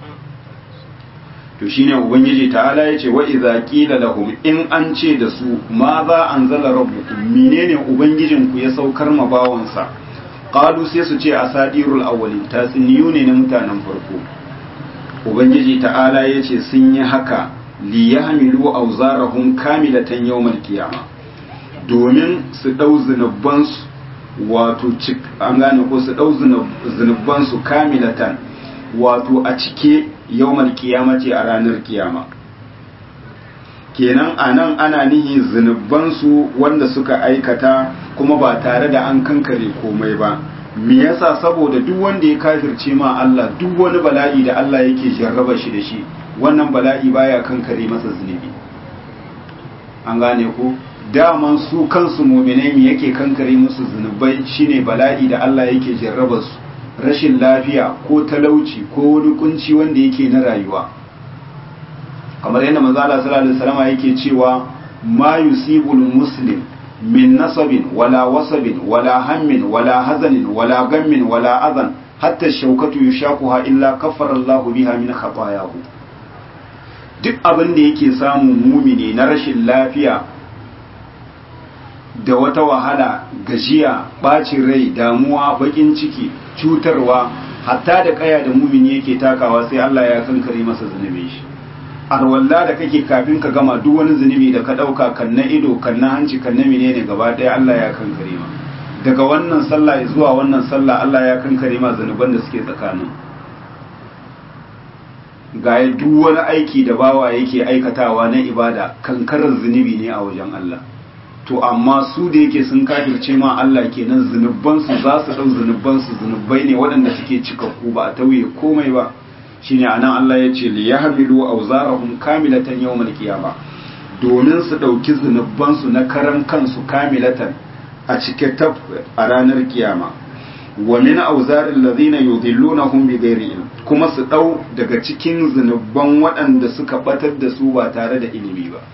to shine ubangiji ta'ala yace wa idza qila lahum in an ce da su ma za anzala rabbukum menene ubangijin ku ya saukar ma bawansa qalu sai su ce asadirul awwalin tatsuniyu ne na mutanen farko ubangiji ta'ala yace sun yi haka li yahmilu awzarahum kamilatan yawmal qiyamah domin su ɗau zunubansu wato an gane ko su ɗau zunubansu kamilatan wato a cike yawmal kiyamati a ranar kiyama kenan anan ana nihi zunubansu wanda suka aikata kuma ba tare da an kankare komai ba me yasa saboda duk wanda ya kafirce ma Allah duk wani bala'i da Allah yake jarraba shi da shi wannan bala'i baya kankare masa zunubi an gane ko daman su kansu muminai me yake kankare musu zunubai shine bala'i da Allah yake jarraba su rashin lafiya ko talauci ko wani kunci wanda yake na rayuwa kamar yadda manzo Allah sallallahu alaihi wasallam yake cewa ma yusibul muslim min nasabin wala wasabin wala hammin wala hazanin wala gammin wala adhan hatta shaukatu yushaquha illa kaffara Allahu biha min khatayahu duk abin da yake samu mumini na rashin lafiya da wata wahala gajiya bacin rai damuwa bakin ciki cutarwa hatta da kaya da mumini yake takawa sai Allah ya kankare masa zunubin shi arwalla da kake kafin ka gama duk wani zunubi da ka dauka kan na ido kan na hanci kan na menene gaba daya Allah ya kankare ma daga wannan sallah zuwa wannan sallah Allah ya kankare ma zunuban da suke tsakanin ga duk wani aiki da bawa yake aikatawa na ibada kankarar zunubi ne a wajen Allah to amma su da yake sun kafirce ma Allah kenan zunubansu za su dau zunubansu zunubai ne waɗanda suke cikakku ba a tauye komai ba shine anan Allah ya ce li yahmilu awzarahum kamilatan yawmal qiyama domin su dauki zunubansu na karan kansu kamilatan a cike tab a ranar kiyama wa min awzaril ladina yudillunahum bighairi ilm kuma su dau daga cikin zunuban waɗanda suka batar da su ba tare da ilimi ba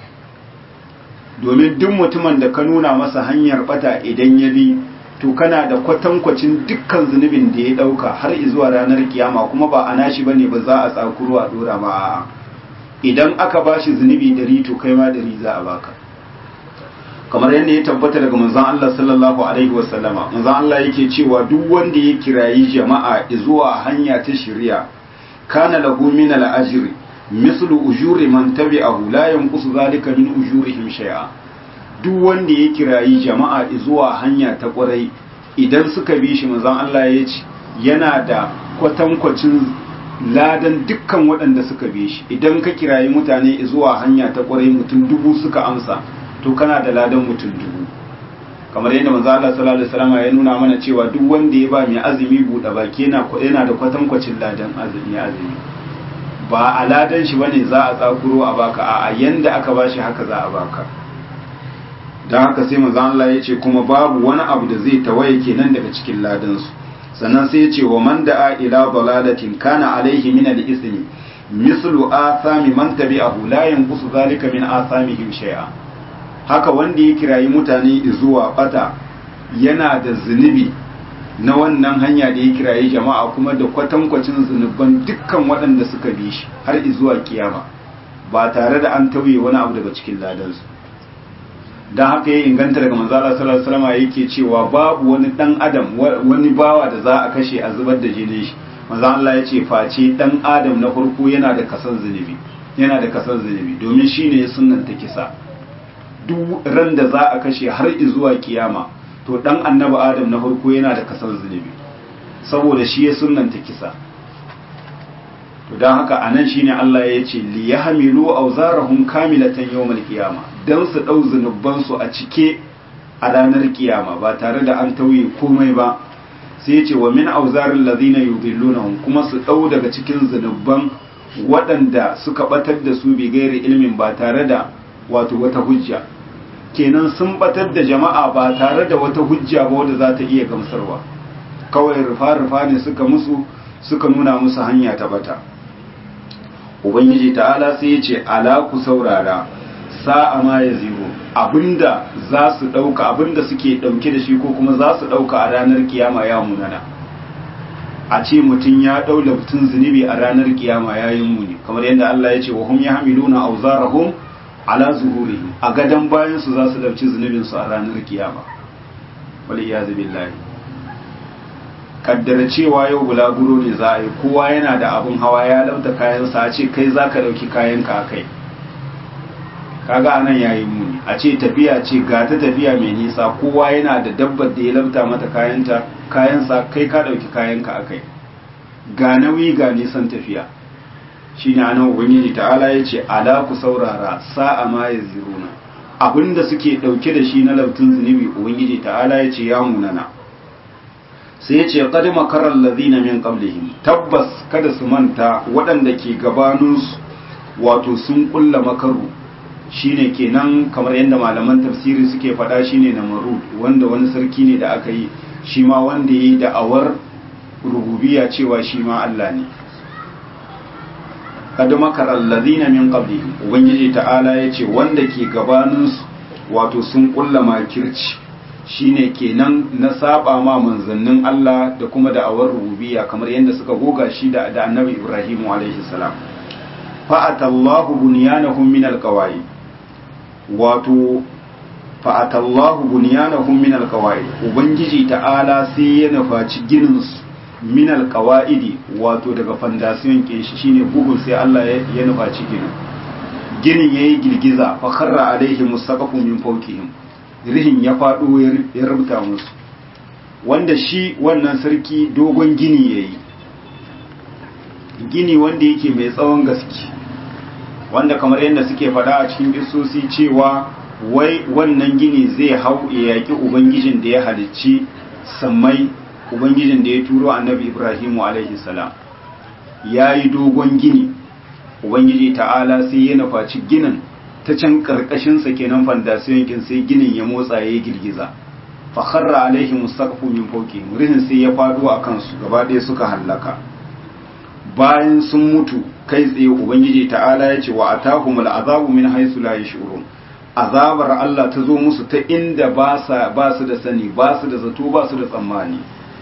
domin duk mutumin da ka nuna masa hanyar bata idan ya bi to kana da kwatankwacin dukkan zunubin da ya dauka har zuwa ranar kiyama kuma ba a nashi bane ba za a tsakuro a dora ba idan aka bashi zunubi 100 to kai ma 100 za a baka kamar yadda ya tabbata daga manzon Allah sallallahu alaihi wasallama manzon Allah yake cewa duk wanda ya kirayi jama'a zuwa hanya ta shari'a kana lahu min al-ajri mislu ujuri man tabi'ahu la yanqusu zalika min ujurihim shay'a duk wanda ya kirayi jama'a zuwa hanya ta kwarai idan suka bi shi manzon Allah ya ce yana da kwatankwacin ladan dukkan waɗanda suka bi shi idan ka kirayi mutane zuwa hanya ta kwarai mutum 1000 suka amsa to kana da ladan mutum 1000 kamar yadda manzo Allah sallallahu alaihi wasallam ya nuna mana cewa duk wanda ya ba mai azumi buɗe baki yana da kwatankwacin ladan azumi ba a ladan shi bane za a tsakuro a baka a yanda aka bashi haka za a baka dan haka sai manzo Allah ya ce kuma babu wani abu da zai tawaye kenan daga cikin ladan su sannan sai ya ce wa man da'a ila dalalatin kana alaihi min al-ismi mislu athami man tabi'ahu la yanqusu zalika min athamihim shay'a. Haka wanda ya kirayi mutane zuwa bata yana da zunubi na wannan hanya da ya kirayi jama'a kuma da kwatankwacin zunuban dukkan waɗanda suka bi shi har zuwa kiyama ba tare da an tauye wani abu daga cikin ladansu. don haka ya inganta daga manzala sallallahu alaihi wasallam yake cewa babu wani dan adam wani bawa da za a kashe a zubar da jinin shi manzo Allah ya ce face dan adam na farko yana da kasan zunubi domin shine ya sunnanta kisa. Duk ran da za a kashe har zuwa kiyama to dan annabi adam na farko yana da kasan zunubi saboda shi ya sunnanta kisa. to don haka anan shine Allah ya ce li yahmilu awzarahum kamilatan yawmal qiyama dan su dau zunuban su a cike a ranar kiyama ba tare da an tauye komai ba. sai ya ce wa min awzaril ladina yudillunahum kuma su dau daga cikin zunuban waɗanda suka batar da su bi gairi ilmin ba tare da wato wata hujja. kenan sun batar da jama'a ba tare da wata hujja ba wadda za ta iya gamsarwa, kawai rufa-rufa ne suka nuna musu hanya ta bata. Ubangiji ta'ala sai ya ce ala ku saurara sa'a ma ya ziro abinda za su ɗauka abinda suke ɗauke da shi ko kuma za su ɗauka a ranar kiyama ya munana. a ce mutum ya ɗau labtun zunubi a ranar kiyama ya yi muni, kamar yadda Allah ya ce wa hum yahmiluna awzarahum ala zuhurihim, a gadan bayan su za su dauki zunubin su a ranar kiyama. wal iyazu billahi. kaddara cewa yau bulaguro ne za a yi, kowa yana da abin hawa ya lauta kayansa, a ce kai za ka ɗauki kayanka a kai, kaga anan ya yi muni. a ce tafiya ce ga ta tafiya mai nisa, kowa yana da dabbar da ya lauta mata kayansa, kai ka ɗauki kayanka a kai, ga nauyi ga nisan tafiya. shi ne anan ubangiji ta'ala ya ce ala ku saurara sa'a ma ya ziruna abinda suke ɗauke da shi na lautun zunubi ubangiji ta'ala ya ce ya munana. sai ya ce qad makara allazina min qablihim, tabbas kada su manta waɗanda ke gabaninsu wato sun kulla makaru. shine kenan kamar yadda malaman tafsiri suke faɗa shine Namrud, wanda wani sarki ne da aka yi shi ma wanda yayi da'awar rububiyya cewa shi ma Allah ne. qad makara allazina min qablihim, ubangiji ta'ala yace wanda ke gabaninsu wato sun kulla makirci, shine kenan na saba ma manzannin Allah da kuma da'awar rububiyya kamar yadda suka goga shi da annabi Ibrahim alaihi salam. fa'atallahu bunyanahum min alqawaid, wato fa'atallahu bunyanahum min alqawaid, ubangiji ta'ala sai ya nufaci ginin su min alqawaidi, wato daga fandasiyon kin shi shine bugun, sai Allah ya nufaci ginin yayi girgiza fa kharra alaihi mustaqafu min fawqihim, rihin ya fado ya rubuta musu, wanda shi wannan sarki dogon gini yayi, gini wanda yake mai tsawon gaske, wanda kamar yadda suke faɗa a cikin isosi cewa wai wannan gini zai hau ya yaƙi ubangijin da ya halicci sammai, ubangijin da ya turo annabi Ibrahimu alaihi salam. ya yi dogon gini, ubangiji ta'ala sai ya nufaci ginin ta can ƙarƙashinsa kenan fandasiyon kin, sai ginin ya motsa ya yi girgiza fa kharra alaihi mustaqfu min fawqihim, rihin sai ya fado a kansu gaba ɗaya suka hallaka. bayan sun mutu kai tsaye ubangiji ta'ala ya ce wa atahumul azabu min haythu la yash'urun, azabar Allah ta zo musu ta inda ba su da sani, ba su da zato, ba su da tsammani.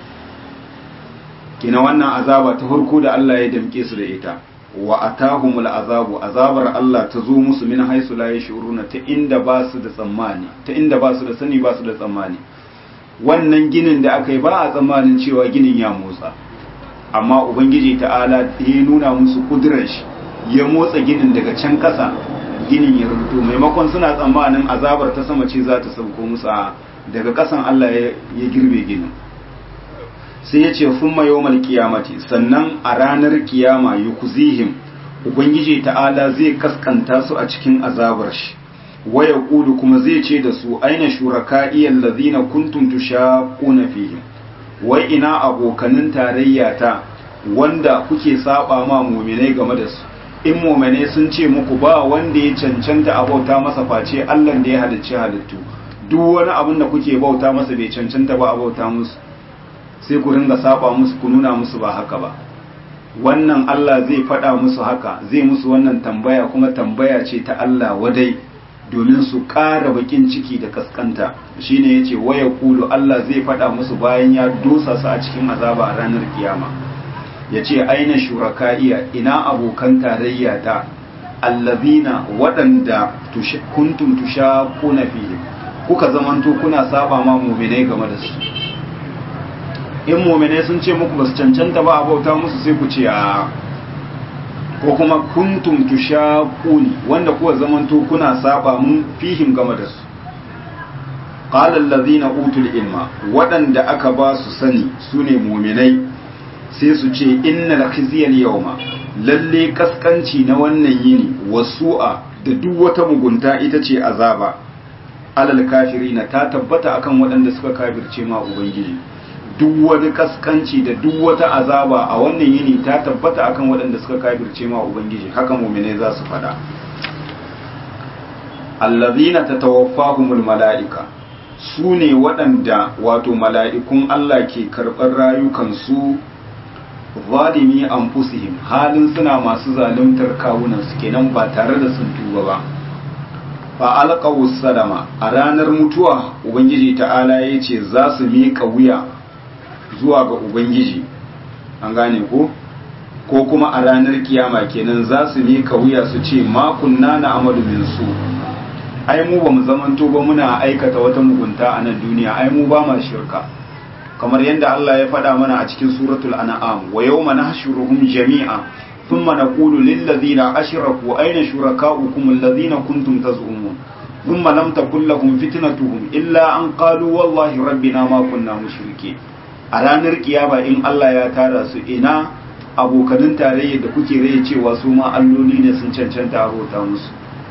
kina wannan azaba ta farko da Allah ya damke su da ita, wa atahumul azabu, azabar Allah ta zo musu min haythu la yash'urun, ta inda ba su da tsammani, ta inda ba su da sani, ba su da tsammani. wannan ginin da aka yi ba a tsammanin cewa ginin ya motsa, amma ubangiji ta'ala ya nuna musu kudurar shi, ya motsa ginin daga can ƙasa, ginin ya rubuto, maimakon suna tsammanin azabar ta sama ce za ta sauko musu, daga ƙasan Allah ya girbe ginin. sai ya ce summa yawmal qiyamati, sannan a ranar kiyama yukuzihim, ubangiji ta'ala zai kaskanta su a cikin azabar shi, wa yaqulu kuma zai ce da su aina shuraka'i allazina kuntum tushaquna fihim, wai ina abokanin tarayya ta wanda kuke saba ma mu'minai game da su. in mu'minai sun ce muku ba wanda ya cancanta a bauta masa face Allah da ya halicci halittu, duk wani abin da kuke bauta masa bai cancanta ba a bauta musu, sai ku ringa saba musu ku nuna musu ba haka ba. Wannan Allah zai faɗa musu haka, zai musu wannan tambaya kuma tambaya ce ta Allah wadai domin su ƙara bakin ciki da kaskanta. Shine yace waya kulu, Allah zai faɗa musu bayan ya dosa su a cikin azaba a ranar kiyama. Yace aina shuraka'iya, ina abokan tarayya ta, allazina waɗanda kuntum tushaquna fihi, kuka zamanto kuna saba ma mu'minai game da su. In mu'minai sun ce muku basu cancanta ba a bauta musu sai ku ce a, ko kuma kuntum tushaquni, wanda kuka zamanto kuna saba mun fihim game da su. Qala allazina utul ilma, waɗanda aka ba su sani sune mu'minai sai su ce innal khizyal yawma, lalle kaskanci na wannan yini, wasu'a da duk wata mugunta ita ce azaba, alal kafirina ta tabbata akan waɗanda suka kafirce ma ubangiji. Duk wani kaskanci da duk wata azaba a wannan yini ta tabbata akan waɗanda suka kafirce ma ubangiji, haka mu'minai za su faɗa. Allazina tatawaffahumul mala'ika, su ne waɗanda wato mala'ikun Allah ke karɓar rayukansu, zalimi anfusihim, halin suna masu zaluntar kawunansu kenan ba tare da sun tuba ba. Fa alqawus salama, a ranar mutuwa ubangiji ta'ala yace za su miƙa wuya zuwa ga ubangiji, an gane ko kuma a ranar kiyama kenan za su miƙa wuya su ce ma kunna na amalu min su, ai mu bamu zamanto ba muna aikata wata mugunta a nan duniya, ai mu ba ma shirka. Kamar yadda Allah ya faɗa mana a cikin suratul an'am, wa yawma nahshuruhum jami'a thumma naqulu lil ladzina ashraku ayna shurakaukum alladhina kuntum taz'umun thumma lam takul lahum fitnatuhum illa an qalu wallahi rabbina ma kunna mushrikeen. A ranar kiyama in Allah ya tara su, ina abokanin tarayya da kuke raye cewa su ma alloli ne sun cancanta abota musu.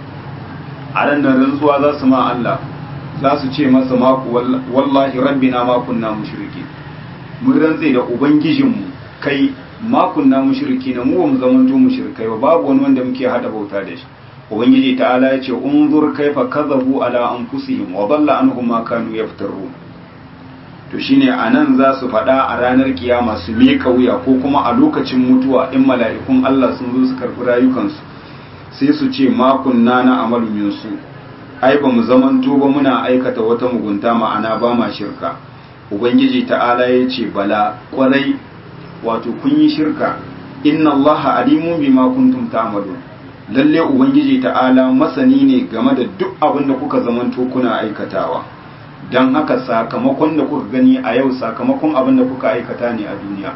A ranar rantsuwa za su ma Allah, za su ce masa maku wallahi rabbina ma kunna mushriki, mun rantse da ubangijinmu kai ma kunna mushriki, na mu ba mu zamanto mushrikai ba, babu wani wanda muke hada bauta da shi. Ubangiji ta'ala ya ce unzur kaifa kadhabu ala anfusihim wa dalla anhum ma kanu yaftarun. To shine anan za su faɗa a ranar kiyama su mika wuya, ko kuma a lokacin mutuwa in mala'ikun Allah sun zo su karɓi rayukansu sai su ce ma kunna na amalu min su, ai ba mu zamanto ba muna aikata wata mugunta, ma'ana ba ma shirka. Ubangiji ta'ala ya ce bala, kwarai wato kun yi shirka, inna allaha alimun bima kuntum ta'malun, lalle ubangiji ta'ala masani ne game da duk abin da kuka zamanto kuna aikatawa. Dan haka sakamakon da kuka gani a yau sakamakon abin da kuka aikata ne a duniya.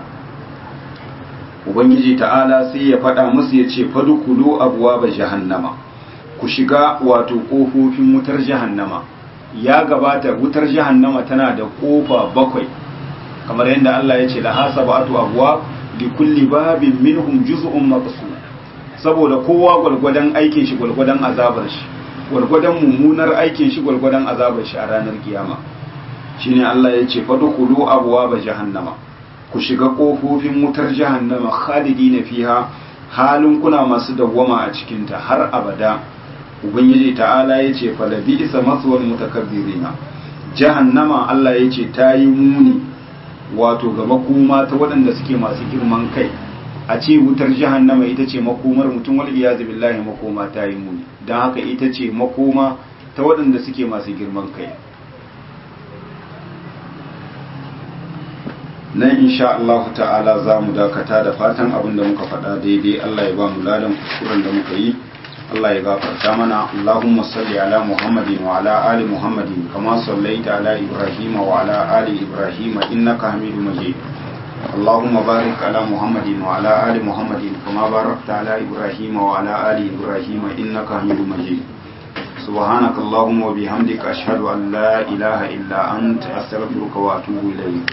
Ubangiji ta'ala sai ya faɗa musu ya ce fadukulu abwaaba jahannama, ku shiga wato ƙofofin wutar jahannama. Ya gabata wutar jahannama tana da ƙofa 7, kamar yadda Allah ya ce la hasabatu abwaab li kulli babin minhum juz'un maqsum, saboda kowa gwargwadon aikin shi gwargwadon azabar shi, gwargwadon mummunar aikin shi gwargwadon azabar shi a ranar kiyama. Shine Allah ya ce fadkhulu abwaaba jahannama, ku shiga ƙofofin wutar jahannama khalidina fiha, halin kuna masu dawwama a cikin ta har abada. Ubangiji ta'ala ya ce falabi isa masuwar mutakabbirina, jahannama Allah ya ce ta yi muni wato ga makoma ta waɗanda suke masu girman kai. A ce wutar jahannama ita ce makomar mutum, wal iyazu billahi, makoma ta yi muni, don haka ita ce makoma ta waɗanda suke masu girman kai. Nan insha Allah ta'ala za mu dakata, da fatan abin da muka faɗa daidai Allah ya ba mu ladan kuskuren da muka yi Allah ya gafarta mana. Allahumma salli ala Muhammadin wa ala ali Muhammadin kama sallaita ala Ibrahim wa ala ali Ibrahim innaka Hamidum Majid. Allahumma barik ala Muhammadin wa ala ali Muhammadin kama barakta ala Ibrahim wa ala ali Ibrahim innaka Hamidum Majid. Subhanaka Allahumma wa bihamdika ashhadu an la ilaha illa anta astaghfiruka wa atubu ilayk.